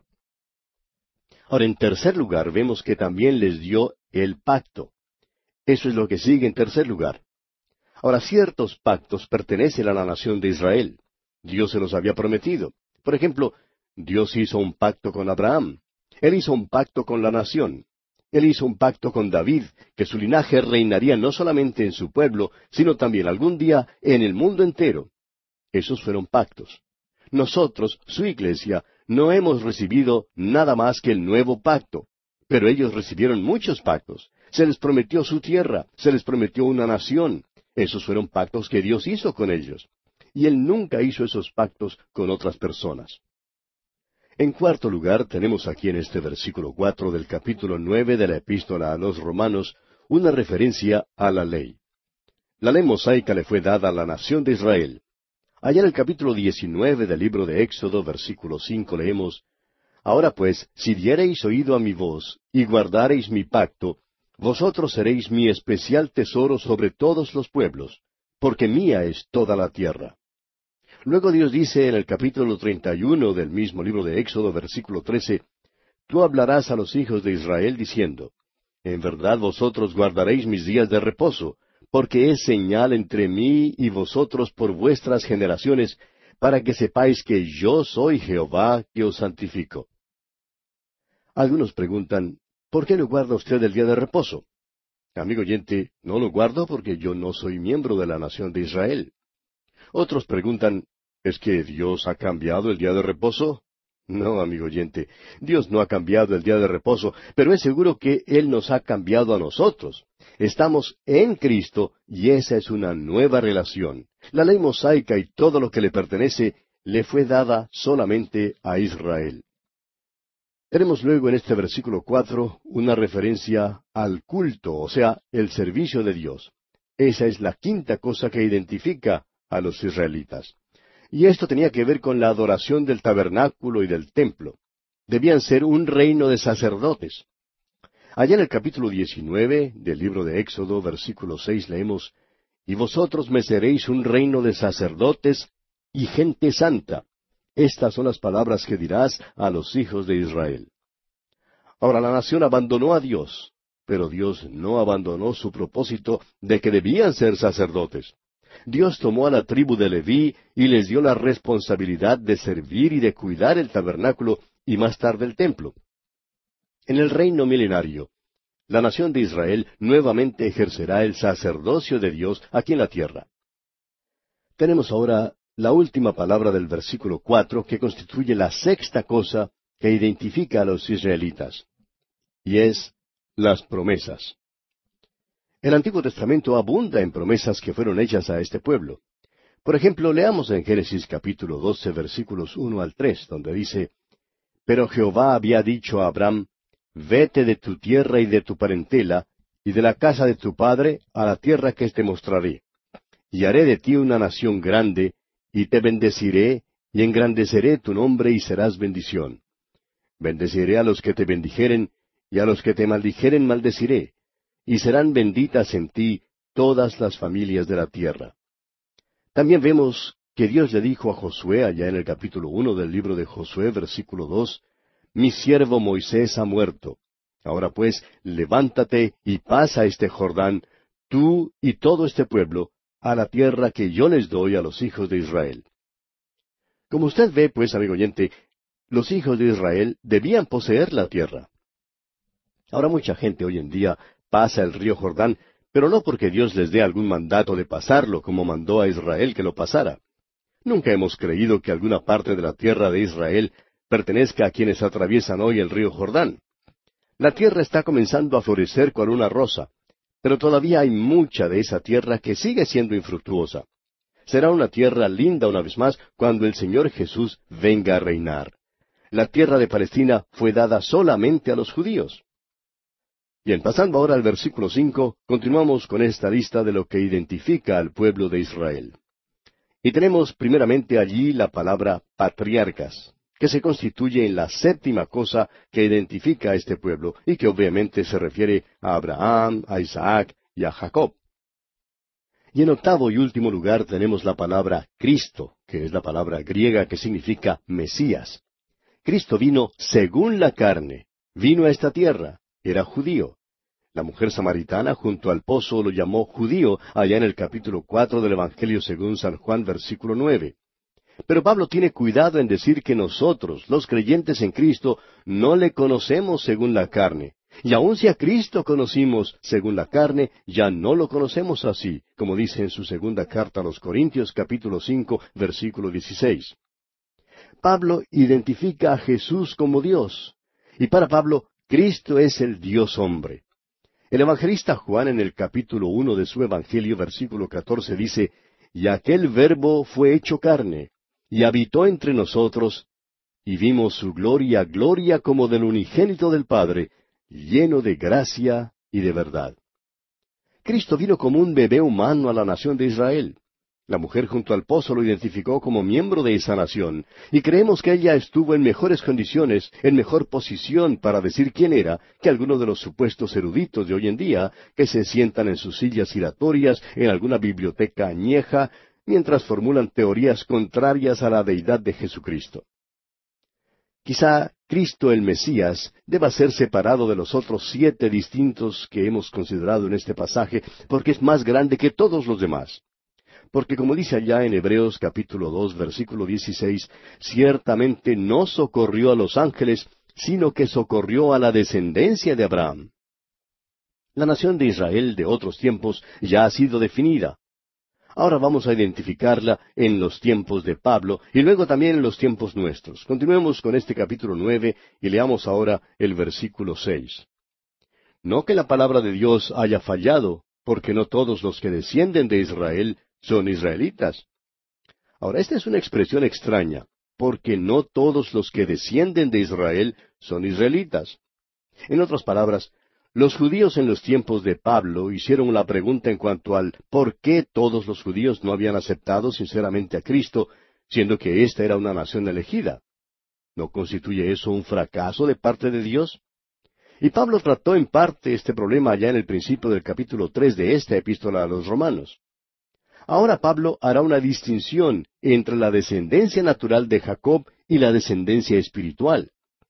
Ahora, en tercer lugar, vemos que también les dio el pacto. Eso es lo que sigue en tercer lugar. Ahora, ciertos pactos pertenecen a la nación de Israel. Dios se los había prometido. Por ejemplo, Dios hizo un pacto con Abraham. Él hizo un pacto con la nación. Él hizo un pacto con David, que su linaje reinaría no solamente en su pueblo, sino también algún día en el mundo entero. Esos fueron pactos. Nosotros, su iglesia, no hemos recibido nada más que el nuevo pacto. Pero ellos recibieron muchos pactos. Se les prometió su tierra, se les prometió una nación. Esos fueron pactos que Dios hizo con ellos. Y Él nunca hizo esos pactos con otras personas. En cuarto lugar, tenemos aquí en este versículo 4 del capítulo 9 de la Epístola a los Romanos una referencia a la ley. La ley mosaica le fue dada a la nación de Israel. Allá en el capítulo 19 del libro de Éxodo, versículo 5, leemos: Ahora pues, si diereis oído a mi voz, y guardareis mi pacto, vosotros seréis mi especial tesoro sobre todos los pueblos, porque mía es toda la tierra. Luego Dios dice en el capítulo 31 del mismo libro de Éxodo, versículo 13, Tú hablarás a los hijos de Israel diciendo, En verdad vosotros guardaréis mis días de reposo, porque es señal entre mí y vosotros por vuestras generaciones, para que sepáis que yo soy Jehová que os santifico. Algunos preguntan, ¿por qué no guarda usted el día de reposo? Amigo oyente, no lo guardo porque yo no soy miembro de la nación de Israel. Otros preguntan, ¿es que Dios ha cambiado el día de reposo? No, amigo oyente, Dios no ha cambiado el día de reposo, pero es seguro que Él nos ha cambiado a nosotros. Estamos en Cristo y esa es una nueva relación. La ley mosaica y todo lo que le pertenece le fue dada solamente a Israel. Tenemos luego en este versículo 4 una referencia al culto, o sea, el servicio de Dios. Esa es la quinta cosa que identifica a los israelitas. Y esto tenía que ver con la adoración del tabernáculo y del templo. Debían ser un reino de sacerdotes. Allá en el capítulo 19 del libro de Éxodo, versículo 6, leemos, Y vosotros me seréis un reino de sacerdotes y gente santa. Estas son las palabras que dirás a los hijos de Israel. Ahora la nación abandonó a Dios, pero Dios no abandonó su propósito de que debían ser sacerdotes. Dios tomó a la tribu de Leví y les dio la responsabilidad de servir y de cuidar el tabernáculo y más tarde el templo. En el reino milenario, la nación de Israel nuevamente ejercerá el sacerdocio de Dios aquí en la tierra. Tenemos ahora la última palabra del versículo 4 que constituye la sexta cosa que identifica a los israelitas, y es las promesas. El Antiguo Testamento abunda en promesas que fueron hechas a este pueblo. Por ejemplo, leamos en Génesis capítulo 12, versículos 1 al 3, donde dice, Pero Jehová había dicho a Abraham, Vete de tu tierra y de tu parentela, y de la casa de tu padre, a la tierra que te mostraré. Y haré de ti una nación grande, y te bendeciré, y engrandeceré tu nombre, y serás bendición. Bendeciré a los que te bendijeren, y a los que te maldijeren maldeciré, y serán benditas en ti todas las familias de la tierra. También vemos que Dios le dijo a Josué, allá en el capítulo 1 del libro de Josué, versículo 2, Mi siervo Moisés ha muerto. Ahora pues, levántate y pasa este Jordán, tú y todo este pueblo, a la tierra que yo les doy a los hijos de Israel. Como usted ve, pues, amigo oyente, los hijos de Israel debían poseer la tierra. Ahora mucha gente hoy en día pasa el río Jordán, pero no porque Dios les dé algún mandato de pasarlo, como mandó a Israel que lo pasara. Nunca hemos creído que alguna parte de la tierra de Israel pertenezca a quienes atraviesan hoy el río Jordán. La tierra está comenzando a florecer cual una rosa, pero todavía hay mucha de esa tierra que sigue siendo infructuosa. Será una tierra linda una vez más cuando el Señor Jesús venga a reinar. La tierra de Palestina fue dada solamente a los judíos. Bien, pasando ahora al versículo 5, continuamos con esta lista de lo que identifica al pueblo de Israel. Y tenemos primeramente allí la palabra patriarcas, que se constituye en la séptima cosa que identifica a este pueblo y que obviamente se refiere a Abraham, a Isaac y a Jacob. Y en octavo y último lugar tenemos la palabra Cristo, que es la palabra griega que significa Mesías. Cristo vino según la carne, vino a esta tierra, era judío. La mujer samaritana junto al pozo lo llamó judío allá en el capítulo 4 del Evangelio según San Juan, versículo 9. Pero Pablo tiene cuidado en decir que nosotros, los creyentes en Cristo, no le conocemos según la carne. Y aun si a Cristo conocimos según la carne, ya no lo conocemos así, como dice en su segunda carta a los Corintios, capítulo 5, versículo 16. Pablo identifica a Jesús como Dios. Y para Pablo, Cristo es el Dios hombre. El evangelista Juan en el capítulo 1 de su Evangelio, versículo 14, dice, «Y aquel Verbo fue hecho carne, y habitó entre nosotros, y vimos su gloria, gloria como del unigénito del Padre, lleno de gracia y de verdad». Cristo vino como un bebé humano a la nación de Israel. La mujer junto al pozo lo identificó como miembro de esa nación, y creemos que ella estuvo en mejores condiciones, en mejor posición para decir quién era, que algunos de los supuestos eruditos de hoy en día, que se sientan en sus sillas giratorias en alguna biblioteca añeja, mientras formulan teorías contrarias a la deidad de Jesucristo. Quizá Cristo el Mesías deba ser separado de los otros 7 distintos que hemos considerado en este pasaje, porque es más grande que todos los demás. Porque como dice allá en Hebreos capítulo 2, versículo 16, ciertamente no socorrió a los ángeles, sino que socorrió a la descendencia de Abraham. La nación de Israel de otros tiempos ya ha sido definida. Ahora vamos a identificarla en los tiempos de Pablo y luego también en los tiempos nuestros. Continuemos con este capítulo 9 y leamos ahora el versículo 6. No que la palabra de Dios haya fallado, porque no todos los que descienden de Israel son israelitas. Ahora, esta es una expresión extraña, porque no todos los que descienden de Israel son israelitas. En otras palabras, los judíos en los tiempos de Pablo hicieron la pregunta en cuanto al por qué todos los judíos no habían aceptado sinceramente a Cristo, siendo que ésta era una nación elegida. ¿No constituye eso un fracaso de parte de Dios? Y Pablo trató en parte este problema allá en el principio del capítulo 3 de esta epístola a los Romanos. Ahora Pablo hará una distinción entre la descendencia natural de Jacob y la descendencia espiritual.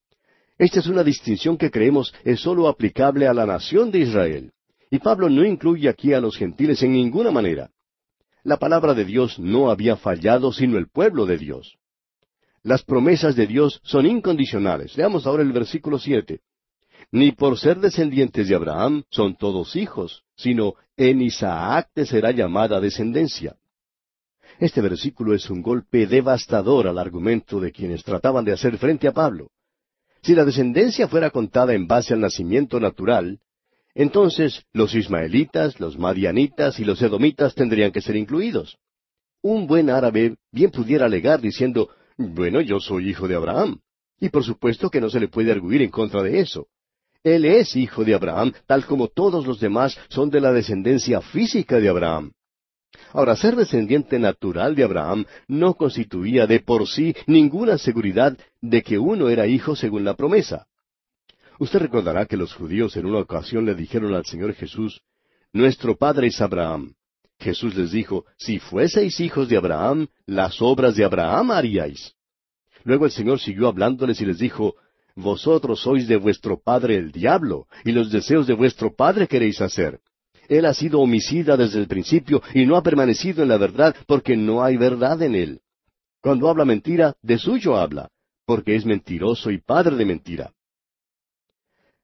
Esta es una distinción que creemos es sólo aplicable a la nación de Israel. Y Pablo no incluye aquí a los gentiles en ninguna manera. La palabra de Dios no había fallado sino el pueblo de Dios. Las promesas de Dios son incondicionales. Leamos ahora el versículo 7. Ni por ser descendientes de Abraham son todos hijos, sino en Isaac te será llamada descendencia. Este versículo es un golpe devastador al argumento de quienes trataban de hacer frente a Pablo. Si la descendencia fuera contada en base al nacimiento natural, entonces los ismaelitas, los madianitas y los edomitas tendrían que ser incluidos. Un buen árabe bien pudiera alegar diciendo, bueno, yo soy hijo de Abraham. Y por supuesto que no se le puede arguir en contra de eso. Él es hijo de Abraham, tal como todos los demás son de la descendencia física de Abraham. Ahora, ser descendiente natural de Abraham no constituía de por sí ninguna seguridad de que uno era hijo según la promesa. Usted recordará que los judíos en una ocasión le dijeron al Señor Jesús, «Nuestro padre es Abraham». Jesús les dijo, «Si fueseis hijos de Abraham, las obras de Abraham haríais». Luego el Señor siguió hablándoles y les dijo, «Vosotros sois de vuestro padre el diablo, y los deseos de vuestro padre queréis hacer. Él ha sido homicida desde el principio y no ha permanecido en la verdad porque no hay verdad en él. Cuando habla mentira, de suyo habla, porque es mentiroso y padre de mentira».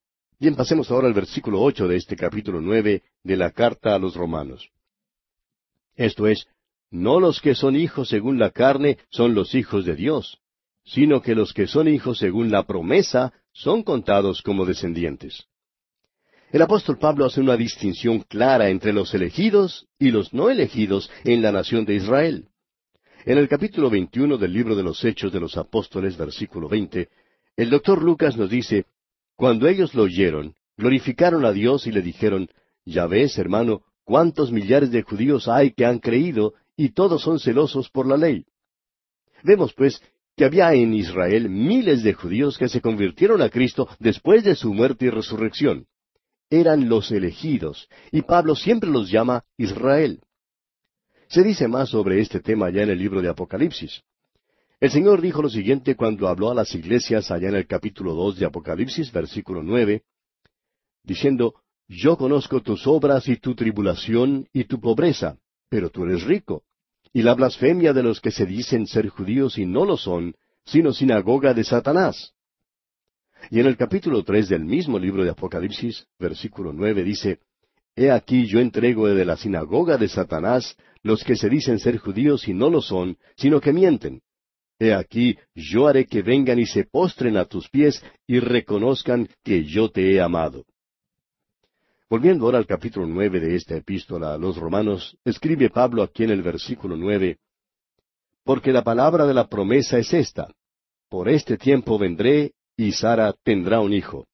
Bien, pasemos ahora al versículo 8 de este capítulo 9 de la carta a los Romanos. Esto es, no los que son hijos según la carne son los hijos de Dios, sino que los que son hijos según la promesa son contados como descendientes. El apóstol Pablo hace una distinción clara entre los elegidos y los no elegidos en la nación de Israel. En el capítulo 21 del libro de los Hechos de los Apóstoles, versículo 20, el doctor Lucas nos dice, cuando ellos lo oyeron, glorificaron a Dios y le dijeron, ya ves, hermano, cuántos millares de judíos hay que han creído, y todos son celosos por la ley. Vemos, pues, que había en Israel miles de judíos que se convirtieron a Cristo después de su muerte y resurrección. Eran los elegidos, y Pablo siempre los llama Israel. Se dice más sobre este tema ya en el libro de Apocalipsis. El Señor dijo lo siguiente cuando habló a las iglesias allá en el capítulo 2 de Apocalipsis, versículo 9, diciendo, yo conozco tus obras y tu tribulación y tu pobreza, pero tú eres rico, y la blasfemia de los que se dicen ser judíos y no lo son, sino sinagoga de Satanás. Y en el capítulo 3 del mismo libro de Apocalipsis, versículo 9 dice, he aquí yo entrego de la sinagoga de Satanás los que se dicen ser judíos y no lo son, sino que mienten. He aquí yo haré que vengan y se postren a tus pies y reconozcan que yo te he amado. Volviendo ahora al capítulo 9 de esta epístola a los Romanos, escribe Pablo aquí en el versículo 9, porque la palabra de la promesa es esta, por este tiempo vendré y Sara tendrá un hijo.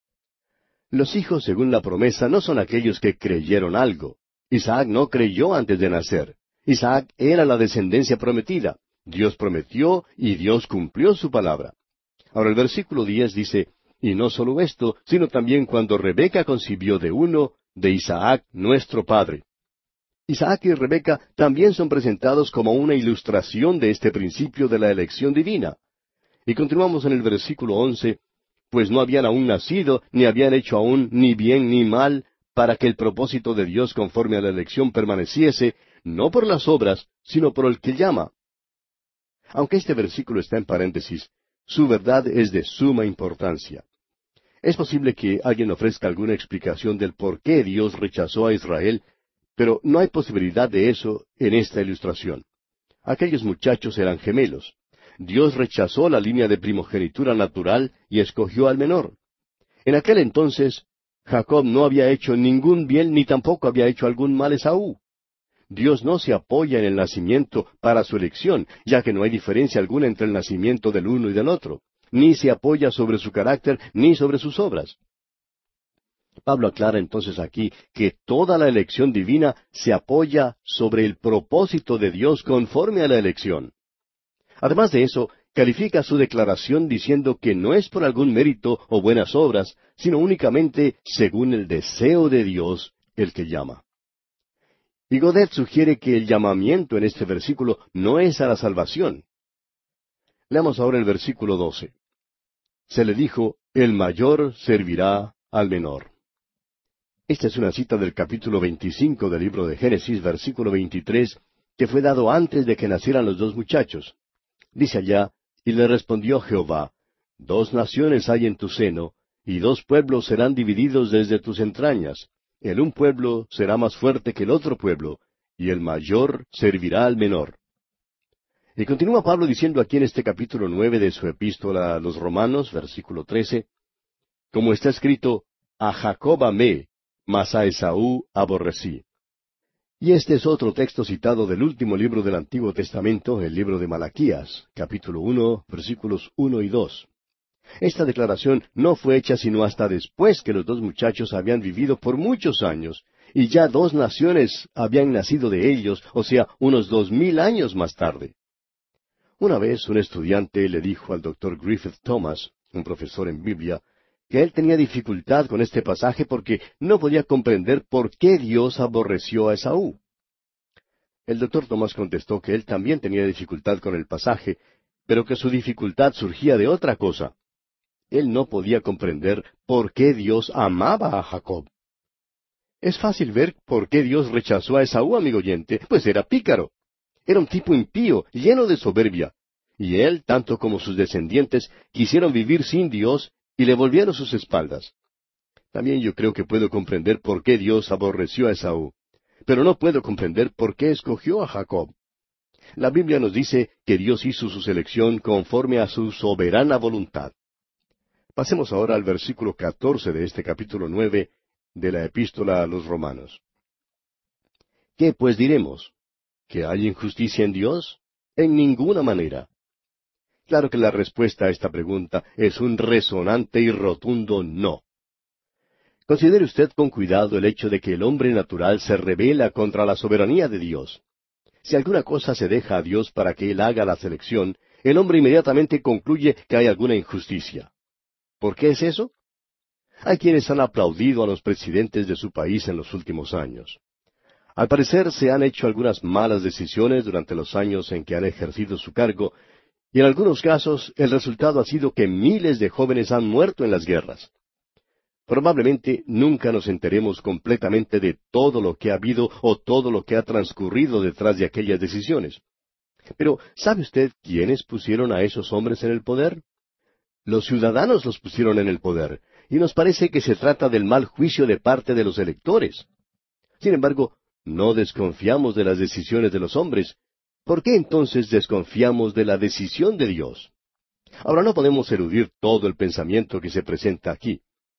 Los hijos según la promesa no son aquellos que creyeron algo. Isaac no creyó antes de nacer. Isaac era la descendencia prometida. Dios prometió y Dios cumplió su palabra. Ahora el versículo 10 dice, y no solo esto, sino también cuando Rebeca concibió de uno, de Isaac nuestro padre. Isaac y Rebeca también son presentados como una ilustración de este principio de la elección divina. Y continuamos en el versículo 11, pues no habían aún nacido, ni habían hecho aún ni bien ni mal, para que el propósito de Dios conforme a la elección permaneciese, no por las obras, sino por el que llama. Aunque este versículo está en paréntesis, su verdad es de suma importancia. Es posible que alguien ofrezca alguna explicación del por qué Dios rechazó a Israel, pero no hay posibilidad de eso en esta ilustración. Aquellos muchachos eran gemelos. Dios rechazó la línea de primogenitura natural y escogió al menor. En aquel entonces, Jacob no había hecho ningún bien ni tampoco había hecho algún mal a Esaú. Dios no se apoya en el nacimiento para su elección, ya que no hay diferencia alguna entre el nacimiento del uno y del otro, ni se apoya sobre su carácter ni sobre sus obras. Pablo aclara entonces aquí que toda la elección divina se apoya sobre el propósito de Dios conforme a la elección. Además de eso, califica su declaración diciendo que no es por algún mérito o buenas obras, sino únicamente según el deseo de Dios el que llama. Y Godet sugiere que el llamamiento en este versículo no es a la salvación. Leamos ahora el versículo 12. Se le dijo, el mayor servirá al menor. Esta es una cita del capítulo 25 del libro de Génesis, versículo 23, que fue dado antes de que nacieran los dos muchachos. Dice allá, y le respondió Jehová, 2 naciones hay en tu seno, y 2 pueblos serán divididos desde tus entrañas. El un pueblo será más fuerte que el otro pueblo, y el mayor servirá al menor. Y continúa Pablo diciendo aquí en este capítulo 9 de su epístola a los Romanos, versículo 13, como está escrito, a Jacob amé, mas a Esaú aborrecí. Y este es otro texto citado del último libro del Antiguo Testamento, el libro de Malaquías, capítulo 1, versículos 1 y 2. Esta declaración no fue hecha sino hasta después que los dos muchachos habían vivido por muchos años, y ya 2 naciones habían nacido de ellos, o sea, unos 2000 años más tarde. Una vez un estudiante le dijo al doctor Griffith Thomas, un profesor en Biblia, que él tenía dificultad con este pasaje porque no podía comprender por qué Dios aborreció a Esaú. El doctor Thomas contestó que él también tenía dificultad con el pasaje, pero que su dificultad surgía de otra cosa. Él no podía comprender por qué Dios amaba a Jacob. Es fácil ver por qué Dios rechazó a Esaú, amigo oyente, pues era pícaro. Era un tipo impío, lleno de soberbia. Y él, tanto como sus descendientes, quisieron vivir sin Dios y le volvieron sus espaldas. También yo creo que puedo comprender por qué Dios aborreció a Esaú, pero no puedo comprender por qué escogió a Jacob. La Biblia nos dice que Dios hizo su selección conforme a su soberana voluntad. Pasemos ahora al versículo 14 de este capítulo 9 de la Epístola a los Romanos. ¿Qué pues diremos? ¿Que hay injusticia en Dios? En ninguna manera. Claro que la respuesta a esta pregunta es un resonante y rotundo no. Considere usted con cuidado el hecho de que el hombre natural se rebela contra la soberanía de Dios. Si alguna cosa se deja a Dios para que Él haga la selección, el hombre inmediatamente concluye que hay alguna injusticia. ¿Por qué es eso? Hay quienes han aplaudido a los presidentes de su país en los últimos años. Al parecer se han hecho algunas malas decisiones durante los años en que han ejercido su cargo, y en algunos casos el resultado ha sido que miles de jóvenes han muerto en las guerras. Probablemente nunca nos enteremos completamente de todo lo que ha habido o todo lo que ha transcurrido detrás de aquellas decisiones. Pero, ¿sabe usted quiénes pusieron a esos hombres en el poder? Los ciudadanos los pusieron en el poder, y nos parece que se trata del mal juicio de parte de los electores. Sin embargo, no desconfiamos de las decisiones de los hombres. ¿Por qué entonces desconfiamos de la decisión de Dios? Ahora no podemos eludir todo el pensamiento que se presenta aquí.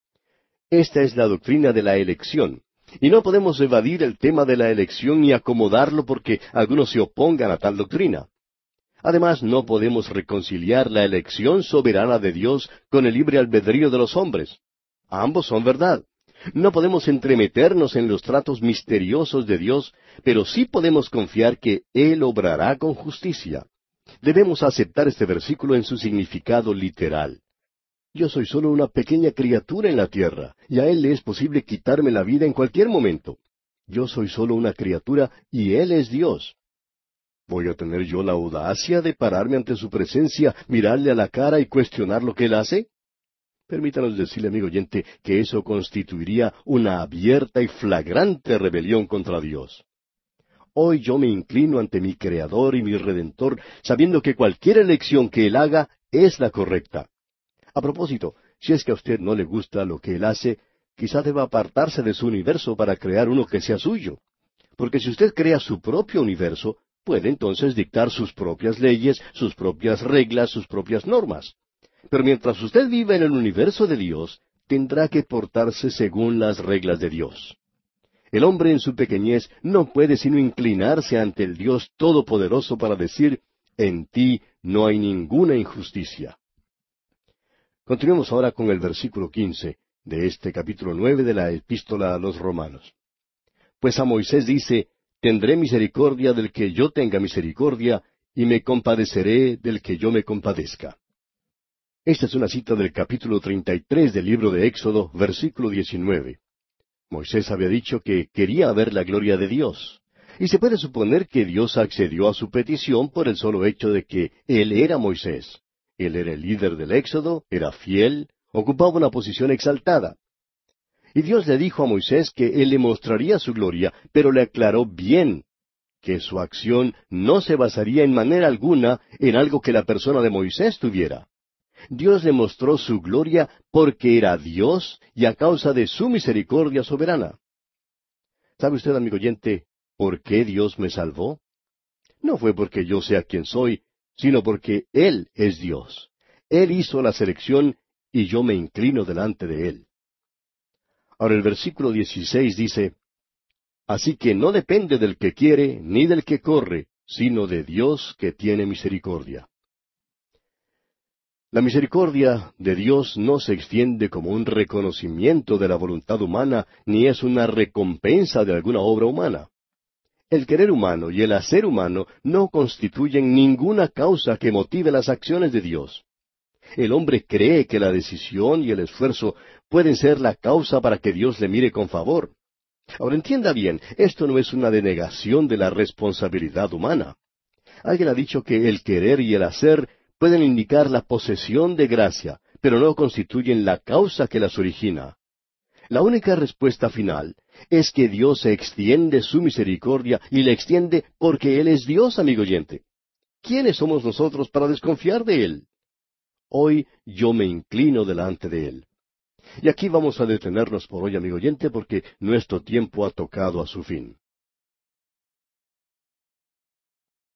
Esta es la doctrina de la elección, y no podemos evadir el tema de la elección ni acomodarlo porque algunos se opongan a tal doctrina. Además, no podemos reconciliar la elección soberana de Dios con el libre albedrío de los hombres. Ambos son verdad. No podemos entremeternos en los tratos misteriosos de Dios, pero sí podemos confiar que Él obrará con justicia. Debemos aceptar este versículo en su significado literal. Yo soy solo una pequeña criatura en la tierra, y a Él le es posible quitarme la vida en cualquier momento. Yo soy solo una criatura, y Él es Dios. ¿Voy a tener yo la audacia de pararme ante su presencia, mirarle a la cara y cuestionar lo que Él hace? Permítanos decirle, amigo oyente, que eso constituiría una abierta y flagrante rebelión contra Dios. Hoy yo me inclino ante mi Creador y mi Redentor, sabiendo que cualquier elección que Él haga es la correcta. A propósito, si es que a usted no le gusta lo que Él hace, quizá deba apartarse de su universo para crear uno que sea suyo. Porque si usted crea su propio universo, puede entonces dictar sus propias leyes, sus propias reglas, sus propias normas. Pero mientras usted viva en el universo de Dios, tendrá que portarse según las reglas de Dios. El hombre en su pequeñez no puede sino inclinarse ante el Dios Todopoderoso para decir, en ti no hay ninguna injusticia. Continuemos ahora con el versículo 15 de este capítulo 9 de la Epístola a los Romanos. Pues a Moisés dice, tendré misericordia del que yo tenga misericordia, y me compadeceré del que yo me compadezca. Esta es una cita del capítulo 33 del libro de Éxodo, versículo 19. Moisés había dicho que quería ver la gloria de Dios, y se puede suponer que Dios accedió a su petición por el solo hecho de que Él era Moisés. Él era el líder del Éxodo, era fiel, ocupaba una posición exaltada. Y Dios le dijo a Moisés que Él le mostraría su gloria, pero le aclaró bien que su acción no se basaría en manera alguna en algo que la persona de Moisés tuviera. Dios le mostró su gloria porque era Dios y a causa de su misericordia soberana. ¿Sabe usted, amigo oyente, por qué Dios me salvó? No fue porque yo sea quien soy, sino porque Él es Dios. Él hizo la selección y yo me inclino delante de Él. Ahora el versículo 16 dice, así que no depende del que quiere ni del que corre, sino de Dios que tiene misericordia. La misericordia de Dios no se extiende como un reconocimiento de la voluntad humana, ni es una recompensa de alguna obra humana. El querer humano y el hacer humano no constituyen ninguna causa que motive las acciones de Dios. El hombre cree que la decisión y el esfuerzo pueden ser la causa para que Dios le mire con favor. Ahora entienda bien, esto no es una denegación de la responsabilidad humana. Alguien ha dicho que el querer y el hacer pueden indicar la posesión de gracia, pero no constituyen la causa que las origina. La única respuesta final es que Dios extiende su misericordia y la extiende porque Él es Dios, amigo oyente. ¿Quiénes somos nosotros para desconfiar de Él? Hoy yo me inclino delante de Él. Y aquí vamos a detenernos por hoy, amigo oyente, porque nuestro tiempo ha tocado a su fin.